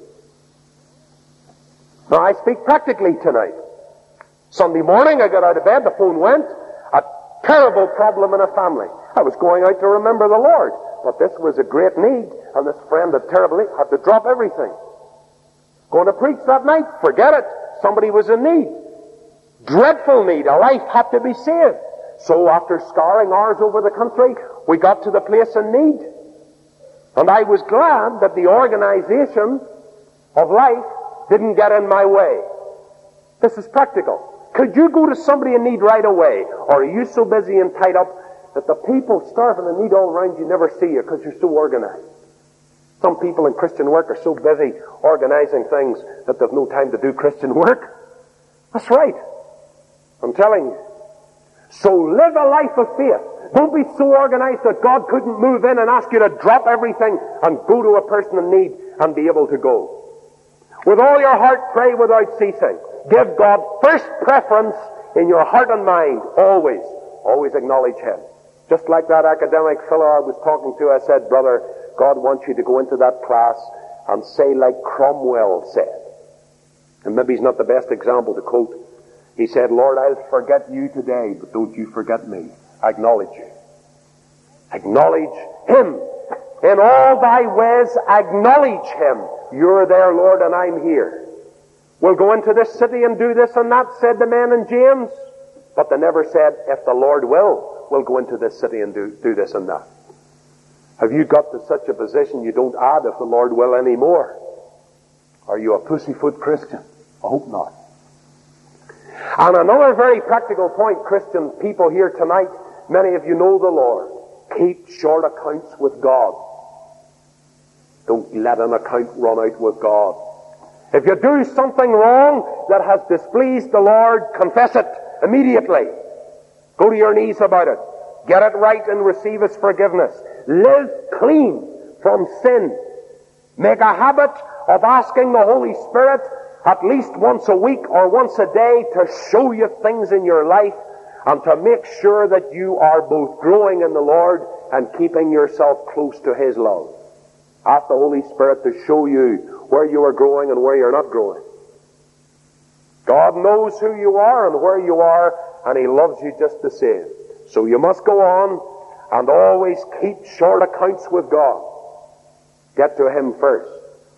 Now, I speak practically tonight. Sunday morning, I got out of bed, the phone went. A terrible problem in a family. I was going out to remember the Lord, but this was a great need, and this friend had terribly had to drop everything. Going to preach that night, forget it. Somebody was in need. Dreadful need. A life had to be saved. So after scouring hours over the country, we got to the place in need. And I was glad that the organization of life didn't get in my way. This is practical. Could you go to somebody in need right away? Or are you so busy and tied up that the people starving in need all around you never see you because you're so organized? Some people in Christian work are so busy organizing things that they've no time to do Christian work. That's right. I'm telling you. So live a life of faith. Don't be so organized that God couldn't move in and ask you to drop everything and go to a person in need and be able to go. With all your heart, pray without ceasing. Give God first preference in your heart and mind, always. Always acknowledge Him. Just like that academic fellow I was talking to, I said, brother, God wants you to go into that class and say like Cromwell said. And maybe he's not the best example to quote. He said, Lord, I'll forget you today, but don't you forget me. Acknowledge you. Acknowledge Him. In all thy ways, acknowledge Him. You're there, Lord, and I'm here. We'll go into this city and do this and that, said the men in James. But they never said, if the Lord will, we'll go into this city and do this and that. Have you got to such a position you don't add if the Lord will anymore? Are you a pussyfoot Christian? I hope not. And another very practical point, Christian people here tonight, many of you know the Lord. Keep short accounts with God. Don't let an account run out with God. If you do something wrong that has displeased the Lord, confess it immediately. Go to your knees about it. Get it right and receive His forgiveness. Live clean from sin. Make a habit of asking the Holy Spirit at least once a week or once a day to show you things in your life and to make sure that you are both growing in the Lord and keeping yourself close to His love. Ask the Holy Spirit to show you where you are growing and where you're not growing. God knows who you are and where you are, and He loves you just the same. So you must go on and always keep short accounts with God. Get to Him first.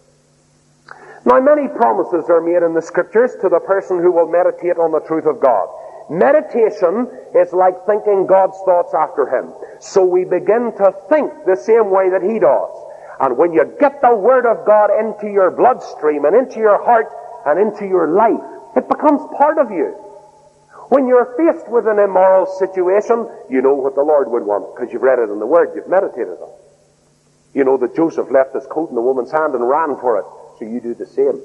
Now, many promises are made in the Scriptures to the person who will meditate on the truth of God. Meditation is like thinking God's thoughts after Him. So we begin to think the same way that He does. And when you get the Word of God into your bloodstream and into your heart and into your life, it becomes part of you. When you're faced with an immoral situation, you know what the Lord would want because you've read it in the Word, you've meditated on it. You know that Joseph left his coat in the woman's hand and ran for it, so you do the same.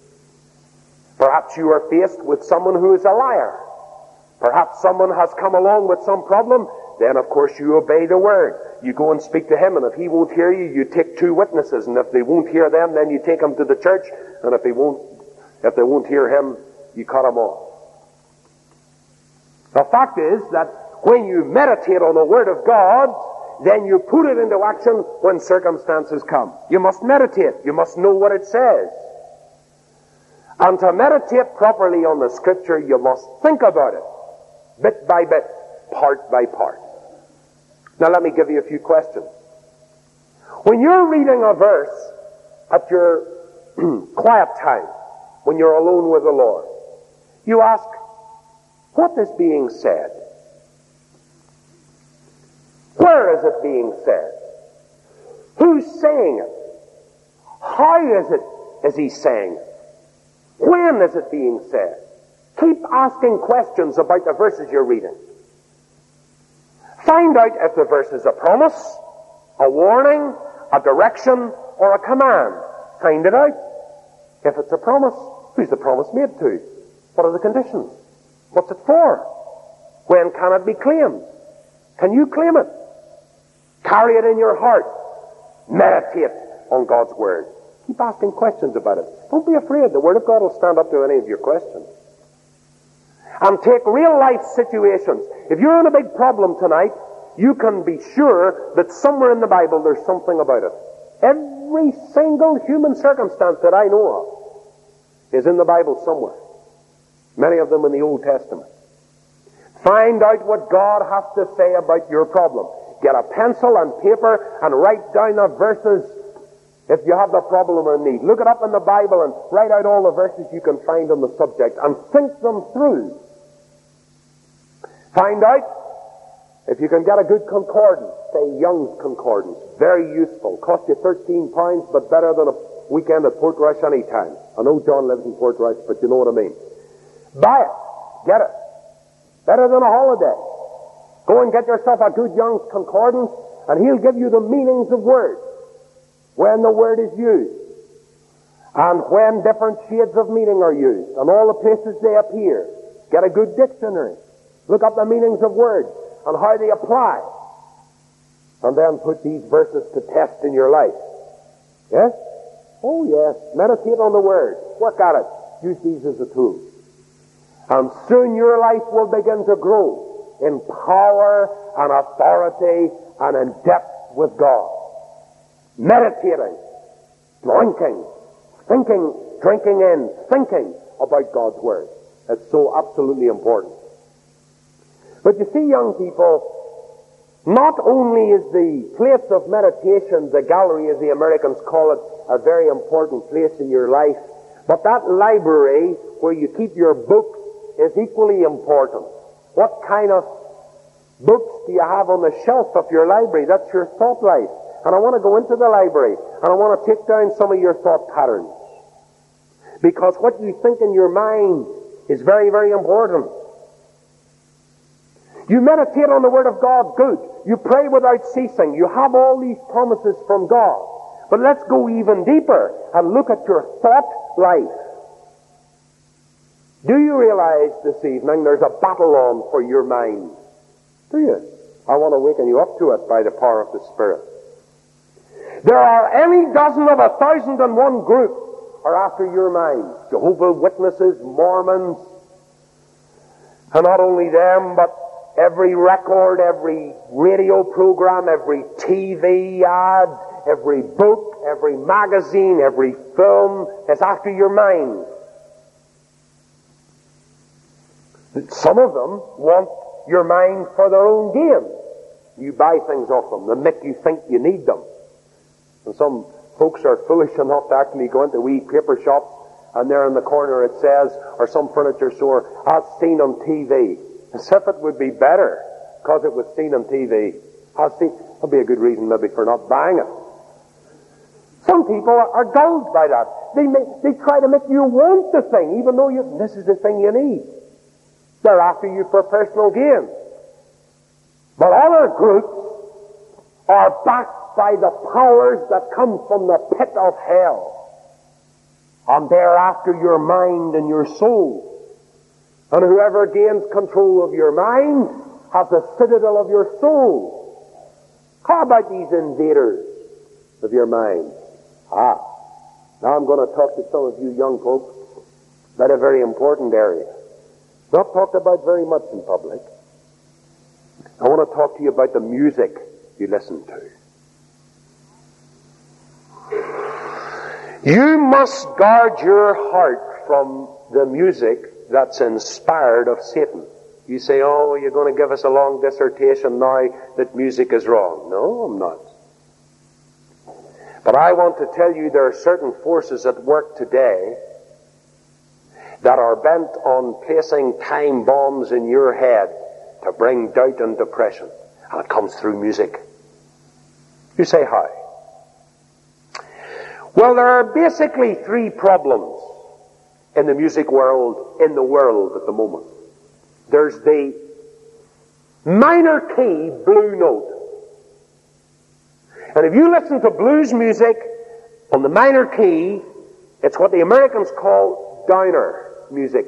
Perhaps you are faced with someone who is a liar. Perhaps someone has come along with some problem. Then, of course, you obey the Word. You go and speak to him, and if he won't hear you, you take 2 witnesses. And if they won't hear them, then you take them to the church. And if they won't hear him, you cut him off. The fact is that when you meditate on the Word of God, then you put it into action when circumstances come. You must meditate. You must know what it says. And to meditate properly on the Scripture, you must think about it, bit by bit, part by part. Now let me give you a few questions. When you're reading a verse at your quiet time, when you're alone with the Lord, you ask, what is being said? Where is it being said? Who's saying it? How is he saying it? When is it being said? Keep asking questions about the verses you're reading. Find out if the verse is a promise, a warning, a direction, or a command. Find it out. If it's a promise, who's the promise made to? What are the conditions? What's it for? When can it be claimed? Can you claim it? Carry it in your heart. Meditate on God's Word. Keep asking questions about it. Don't be afraid. The Word of God will stand up to any of your questions. And take real life situations. If you're in a big problem tonight, you can be sure that somewhere in the Bible there's something about it. Every single human circumstance that I know of is in the Bible somewhere. Many of them in the Old Testament. Find out what God has to say about your problem. Get a pencil and paper and write down the verses if you have the problem or need. Look it up in the Bible and write out all the verses you can find on the subject and think them through. Find out if you can get a good concordance, say Young's Concordance. Very useful. Cost you £13, but better than a weekend at Portrush any time. I know John lives in Portrush, but you know what I mean. Buy it. Get it. Better than a holiday. Go and get yourself a good Young's Concordance, and he'll give you the meanings of words. When the word is used, and when different shades of meaning are used, and all the places they appear. Get a good dictionary. Look up the meanings of words, and how they apply. And then put these verses to test in your life. Yes? Oh yes. Meditate on the Word. Work at it. Use these as a tool. And soon your life will begin to grow. in power and authority and in depth with God. Meditating, drinking, thinking, drinking in, thinking about God's Word. It's so absolutely important. But you see, young people, not only is the place of meditation, the gallery as the Americans call it, a very important place in your life, but that library where you keep your books is equally important. What kind of books do you have on the shelf of your library? That's your thought life. And I want to go into the library and I want to take down some of your thought patterns. Because what you think in your mind is very, very important. You meditate on the Word of God, good. You pray without ceasing. You have all these promises from God. But let's go even deeper and look at your thought life. Do you realize this evening there's a battle on for your mind? Do you? I want to waken you up to it by the power of the Spirit. There are any dozen of 1,001 groups are after your mind. Jehovah's Witnesses, Mormons, and not only them, but every record, every radio program, every TV ad, every book, every magazine, every film is after your mind. Some of them want your mind for their own gain. You buy things off them. They make you think you need them. And some folks are foolish enough to actually go into wee paper shops, and there in the corner it says, or some furniture store, as seen on TV. As if it would be better because it was seen on TV. That'd be a good reason maybe for not buying it. Some people are gulled by that. They try to make you want the thing, even though this is the thing you need. They're after you for personal gain. But other groups are backed by the powers that come from the pit of hell. And they're after your mind and your soul. And whoever gains control of your mind has the citadel of your soul. How about these invaders of your mind? Now I'm going to talk to some of you young folks about a very important area. Not talked about very much in public. I want to talk to you about the music you listen to. You must guard your heart from the music that's inspired of Satan. You say, oh, you're going to give us a long dissertation now that music is wrong. No, I'm not. But I want to tell you there are certain forces at work today that are bent on placing time bombs in your head to bring doubt and depression. And it comes through music. You say, how? Well, there are basically three problems in the music world, in the world at the moment. There's the minor key blue note. And if you listen to blues music on the minor key, it's what the Americans call downer music.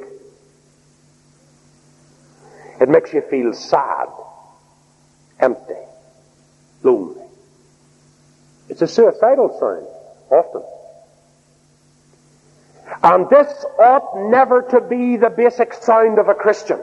It makes you feel sad, empty, lonely. It's a suicidal sound, often. And this ought never to be the basic sound of a Christian.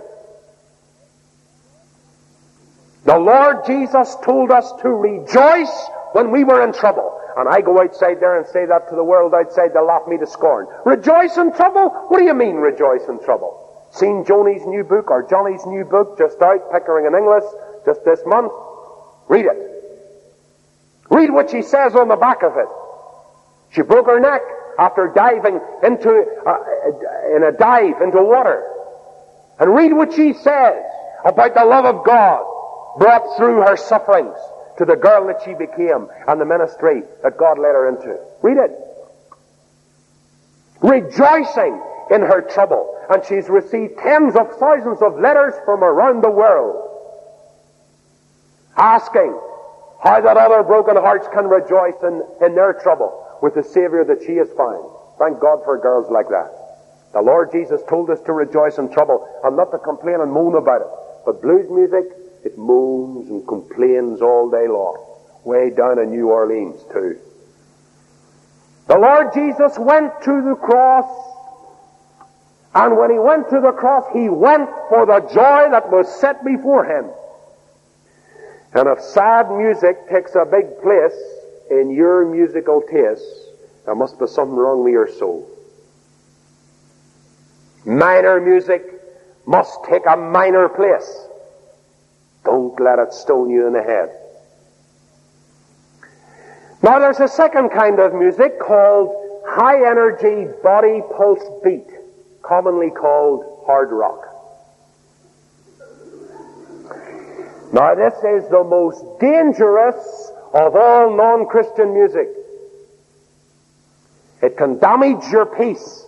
The Lord Jesus told us to rejoice when we were in trouble. And I go outside there and say that to the world outside, they'll laugh me to scorn. Rejoice in trouble? What do you mean, rejoice in trouble? Seen Joni's new book, or Johnny's new book, just out, Pickering in English, just this month? Read it. Read what she says on the back of it. She broke her neck after diving in a dive into water. And read what she says about the love of God brought through her sufferings to the girl that she became and the ministry that God led her into. Read it. Rejoicing in her trouble. And she's received tens of thousands of letters from around the world asking how that other broken hearts can rejoice in their trouble with the Savior that she has found. Thank God for girls like that. The Lord Jesus told us to rejoice in trouble and not to complain and moan about it. But blues music, it moans and complains all day long. Way down in New Orleans, too. The Lord Jesus went to the cross And when he went to the cross, he went for the joy that was set before him. And if sad music takes a big place in your musical tastes, there must be something wrong with your soul. Minor music must take a minor place. Don't let it stone you in the head. Now there's a second kind of music called high energy body pulse beat, commonly called hard rock. Now this is the most dangerous of all non-Christian music. It can damage your peace.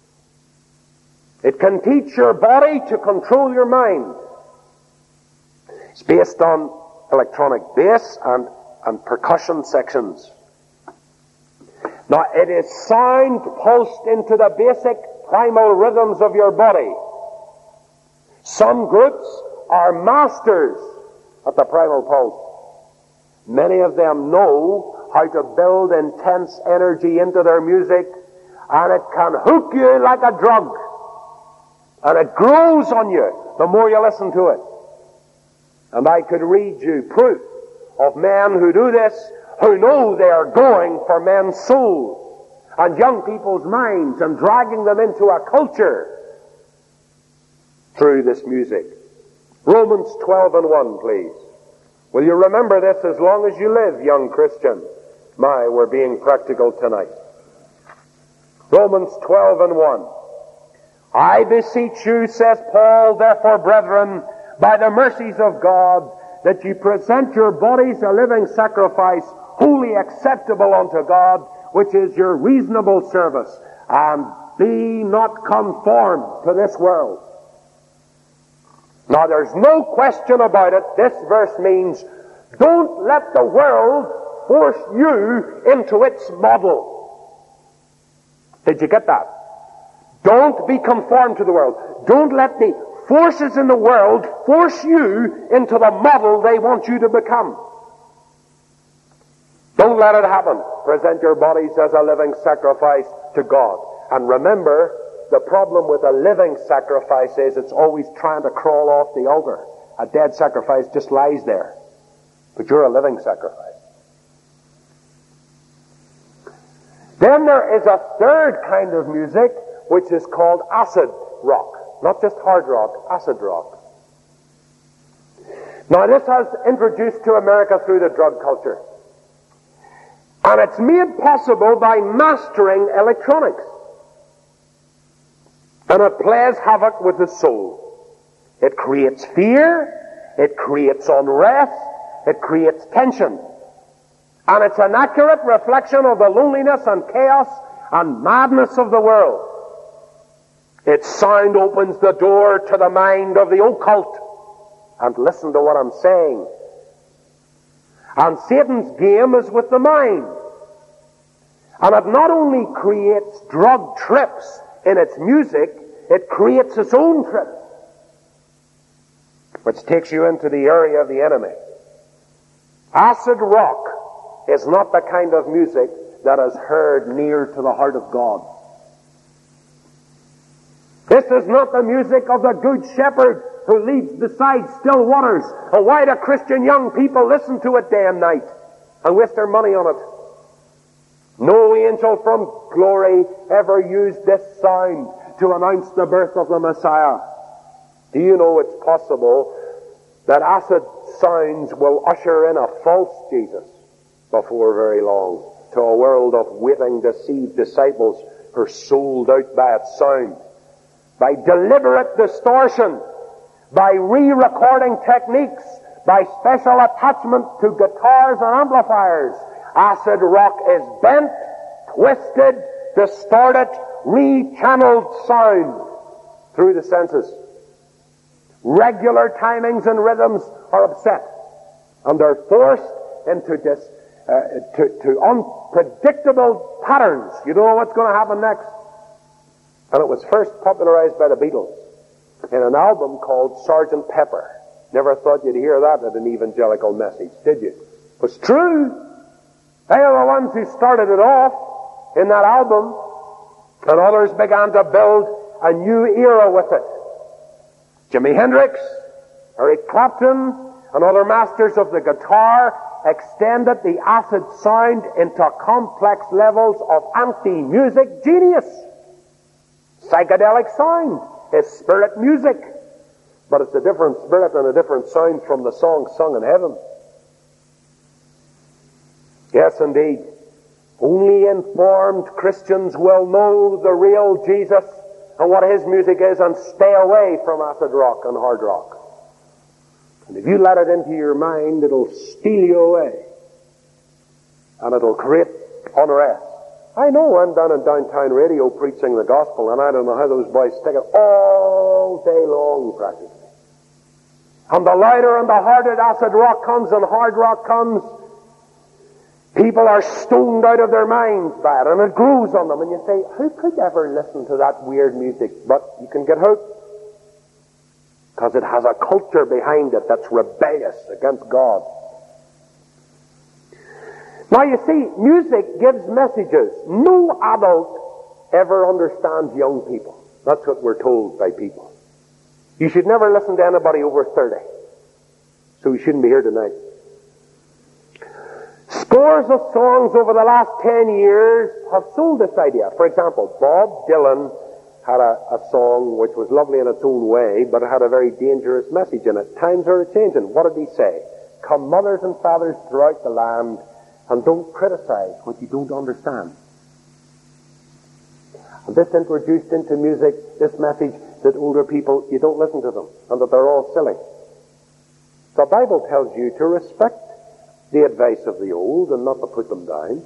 It can teach your body to control your mind. It's based on electronic bass and percussion sections. Now it is sound pulsed into the basic primal rhythms of your body. Some groups are masters at the primal pulse. Many of them know how to build intense energy into their music, and it can hook you like a drug. And it grows on you the more you listen to it. And I could read you proof of men who do this, who know they are going for men's souls and young people's minds and dragging them into a culture through this music. Romans 12:1, please. Will you remember this as long as you live, young Christian? My, we're being practical tonight. Romans 12:1. I beseech you, says Paul, therefore, brethren, by the mercies of God, that you present your bodies a living sacrifice, wholly acceptable unto God, which is your reasonable service, and be not conformed to this world. Now there's no question about it. This verse means, don't let the world force you into its model. Did you get that? Don't be conformed to the world. Don't let the forces in the world force you into the model they want you to become. Don't let it happen. Present your bodies as a living sacrifice to God. And remember, the problem with a living sacrifice is it's always trying to crawl off the altar. A dead sacrifice just lies there. But you're a living sacrifice. Then there is a third kind of music which is called acid rock. Not just hard rock, acid rock. Now this has introduced to America through the drug culture. And it's made possible by mastering electronics. And it plays havoc with the soul. It creates fear, it creates unrest, it creates tension. And it's an accurate reflection of the loneliness and chaos and madness of the world. Its sound opens the door to the mind of the occult. And listen to what I'm saying. And Satan's game is with the mind. And it not only creates drug trips in its music, it creates its own trips, which takes you into the area of the enemy. Acid rock is not the kind of music that is heard near to the heart of God. This is not the music of the good shepherd who leads beside still waters. And why do Christian young people listen to it day and night and waste their money on it? No angel from glory ever used this sound to announce the birth of the Messiah. Do you know it's possible that acid sounds will usher in a false Jesus before very long to a world of waiting, deceived disciples who are sold out by its sound? By deliberate distortion, by re-recording techniques, by special attachment to guitars and amplifiers, acid rock is bent, twisted, distorted, re-channeled sound through the senses. Regular timings and rhythms are upset, and they're forced into this to unpredictable patterns. You don't know what's going to happen next. And it was first popularized by the Beatles in an album called Sgt. Pepper. Never thought you'd hear that at an evangelical message, did you? It was true. They are the ones who started it off in that album. And others began to build a new era with it. Jimi Hendrix, Eric Clapton, and other masters of the guitar extended the acid sound into complex levels of anti-music genius. Psychedelic sound is spirit music, but it's a different spirit and a different sound from the song sung in heaven. Yes, indeed. Only informed Christians will know the real Jesus and what his music is and stay away from acid rock and hard rock. And if you let it into your mind, it'll steal you away. And it'll create unrest. I know I'm down in downtown radio preaching the gospel, and I don't know how those boys stick it all day long, practically. And the louder and the harder acid rock comes and hard rock comes, people are stoned out of their minds by it, and it grows on them. And you say, who could ever listen to that weird music? But you can get hooked. Because it has a culture behind it that's rebellious against God. Now you see, music gives messages. No adult ever understands young people. That's what we're told by people. You should never listen to anybody over 30. So you shouldn't be here tonight. Scores of songs over the last 10 years have sold this idea. For example, Bob Dylan had a song which was lovely in its own way, but it had a very dangerous message in it. Times are changing. What did he say? Come, mothers and fathers throughout the land, and don't criticize what you don't understand. And this introduced into music this message that older people, you don't listen to them, and that they're all silly. The Bible tells you to respect the advice of the old and not to put them down.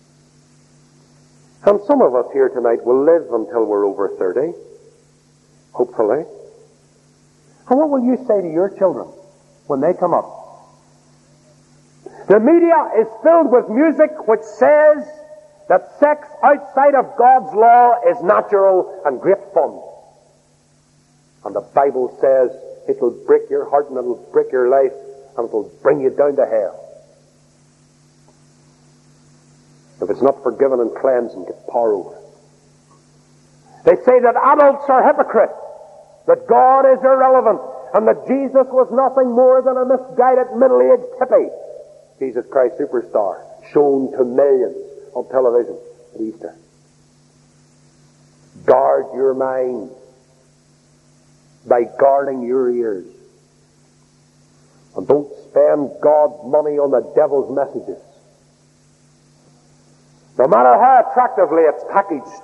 And some of us here tonight will live until we're over 30, hopefully. And what will you say to your children when they come up? The media is filled with music which says that sex outside of God's law is natural and great fun. And the Bible says it'll break your heart and it'll break your life and it'll bring you down to hell. If it's not forgiven and cleansed and get power over. They say that adults are hypocrites, that God is irrelevant, and that Jesus was nothing more than a misguided middle-aged hippie. Jesus Christ Superstar, shown to millions on television at Easter. Guard your mind by guarding your ears. And don't spend God's money on the devil's messages. No matter how attractively it's packaged,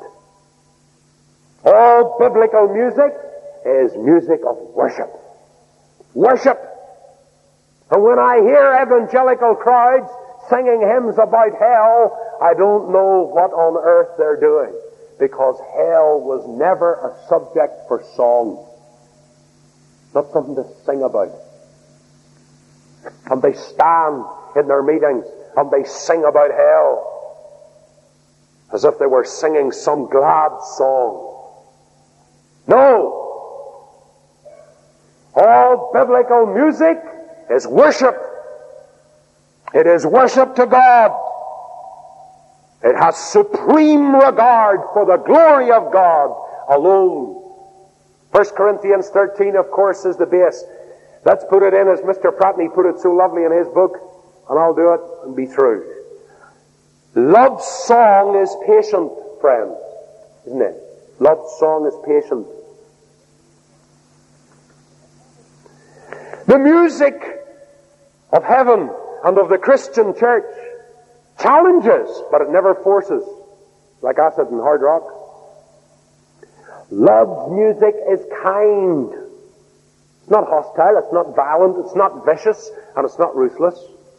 all biblical music is music of worship. Worship. And when I hear evangelical crowds singing hymns about hell, I don't know what on earth they're doing, because hell was never a subject for song. Not something to sing about. And they stand in their meetings and they sing about hell as if they were singing some glad song. No! All biblical music is worship. It is worship to God. It has supreme regard for the glory of God alone. 1 Corinthians 13, of course, is the base. Let's put it in as Mr. Pratney put it so lovely in his book, and I'll do it and be through. Love's song is patient, friends, isn't it? Love's song is patient. The music of heaven and of the Christian church challenges, but it never forces, like acid and hard rock. Love's music is kind. It's not hostile, it's not violent, it's not vicious, and it's not ruthless.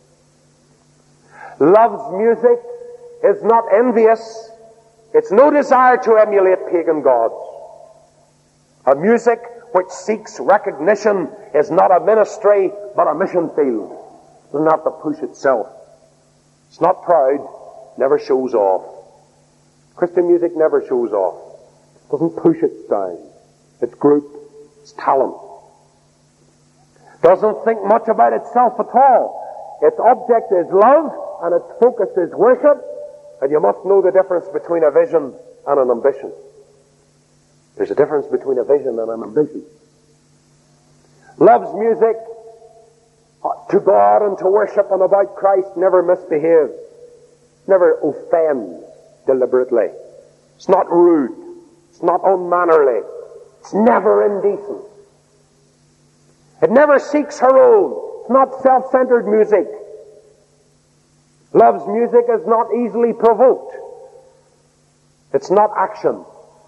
Love's music is not envious. It's no desire to emulate pagan gods. A music which seeks recognition is not a ministry, but a mission field. It doesn't have to push itself. It's not proud, never shows off. Christian music never shows off. It doesn't push its down. It's group, it's talent. Doesn't think much about itself at all. Its object is love, and its focus is worship, and you must know the difference between a vision and an ambition. There's a difference between a vision and an ambition. Loves music to God and to worship and about Christ, never misbehaves, never offends deliberately. It's not rude. It's not unmannerly. It's never indecent. It never seeks her own. It's not self-centered music. Love's music is not easily provoked. It's not action.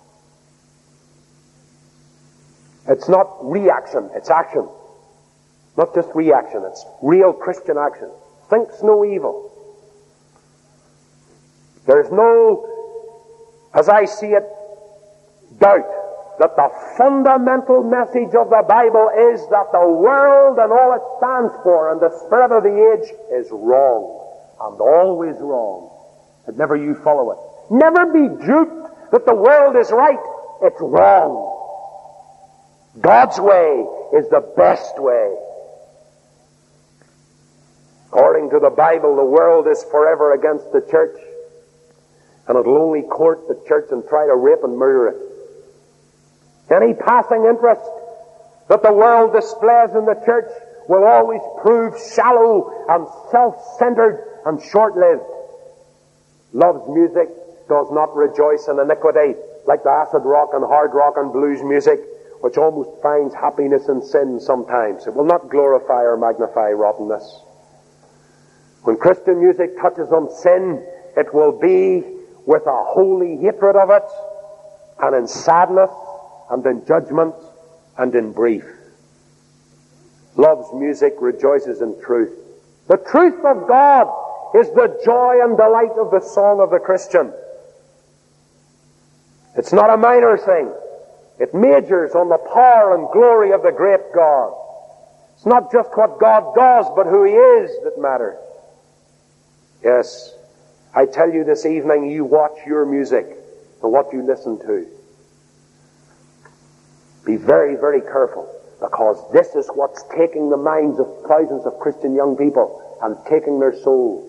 It's not reaction. It's action. Not just reaction. It's real Christian action. Thinks no evil. There's no, as I see it, doubt that the fundamental message of the Bible is that the world and all it stands for and the spirit of the age is wrong. And always wrong. And never you follow it. Never be duped that the world is right. It's wrong. God's way is the best way. According to the Bible, the world is forever against the church. And it'll only court the church and try to rape and murder it. Any passing interest that the world displays in the church will always prove shallow and self-centered and short-lived. Love's music does not rejoice in iniquity like the acid rock and hard rock and blues music, which almost finds happiness in sin sometimes. It will not glorify or magnify rottenness. When Christian music touches on sin, it will be with a holy hatred of it, and in sadness, and in judgment, and in grief. Love's music rejoices in truth. The truth of God is the joy and delight of the song of the Christian. It's not a minor thing. It majors on the power and glory of the great God. It's not just what God does, but who He is that matters. Yes, I tell you this evening, you watch your music and what you listen to. Be very, very careful, because this is what's taking the minds of thousands of Christian young people and taking their souls.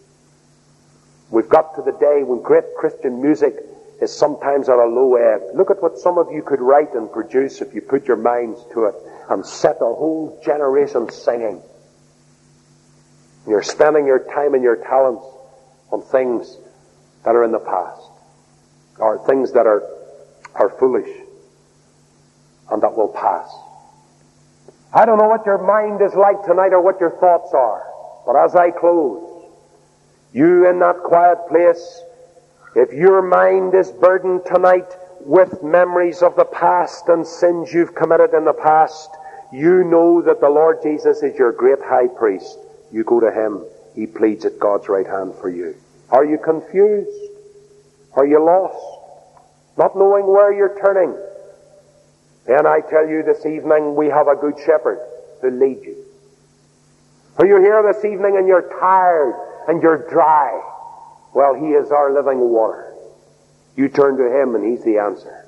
We've got to the day when great Christian music is sometimes at a low ebb. Look at what some of you could write and produce if you put your minds to it and set a whole generation singing. You're spending your time and your talents on things that are in the past, or things that are foolish and that will pass. I don't know what your mind is like tonight or what your thoughts are, but as I close, you in that quiet place, if your mind is burdened tonight with memories of the past and sins you've committed in the past, you know that the Lord Jesus is your great high priest. You go to Him. He pleads at God's right hand for you. Are you confused? Are you lost? Not knowing where you're turning? Then I tell you this evening, we have a good shepherd to lead you. Are you here this evening and you're tired and you're dry? Well, He is our living water. You turn to Him and He's the answer.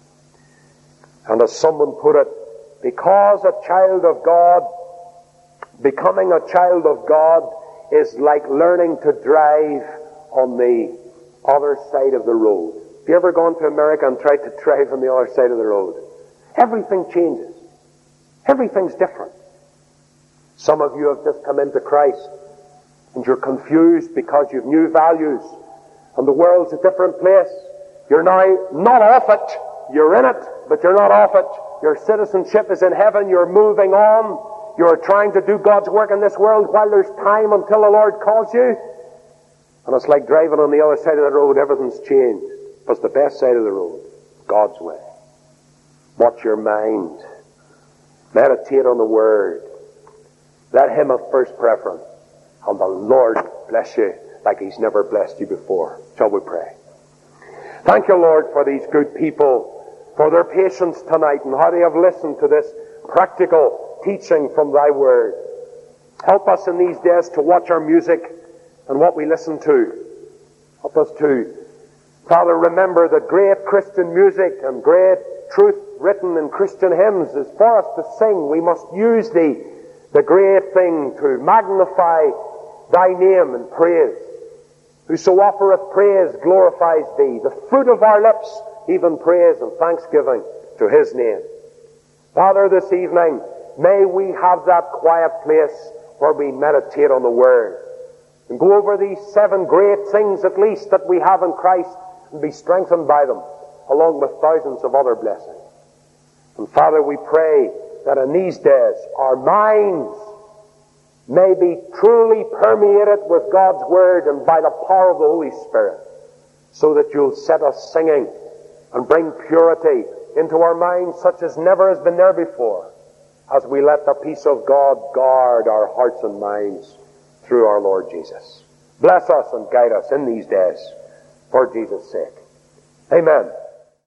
And as someone put it, because a child of God, becoming a child of God is like learning to drive on the other side of the road. Have you ever gone to America and tried to drive on the other side of the road? Everything changes. Everything's different. Some of you have just come into Christ and you're confused because you've new values and the world's a different place. You're now not off it. You're in it, but you're not off it. Your citizenship is in heaven. You're moving on. You're trying to do God's work in this world while there's time until the Lord calls you. And it's like driving on the other side of the road. Everything's changed. But it's the best side of the road. God's way. Watch your mind. Meditate on the Word. Let Him have first preference. And the Lord bless you like He's never blessed you before. Shall we pray? Thank you, Lord, for these good people, for their patience tonight and how they have listened to this practical teaching from Thy Word. Help us in these days to watch our music and what we listen to. Help us to, Father, remember that great Christian music and great truth written in Christian hymns is for us to sing. We must use the great thing to magnify Thy name and praise. Whoso offereth praise glorifies Thee. The fruit of our lips even praise and thanksgiving to His name. Father, this evening, may we have that quiet place where we meditate on the Word and go over these 7 great things at least that we have in Christ and be strengthened by them, along with thousands of other blessings. And Father, we pray that in these days our minds may be truly permeated with God's Word and by the power of the Holy Spirit, so that you'll set us singing and bring purity into our minds such as never has been there before, as we let the peace of God guard our hearts and minds through our Lord Jesus. Bless us and guide us in these days for Jesus' sake. Amen.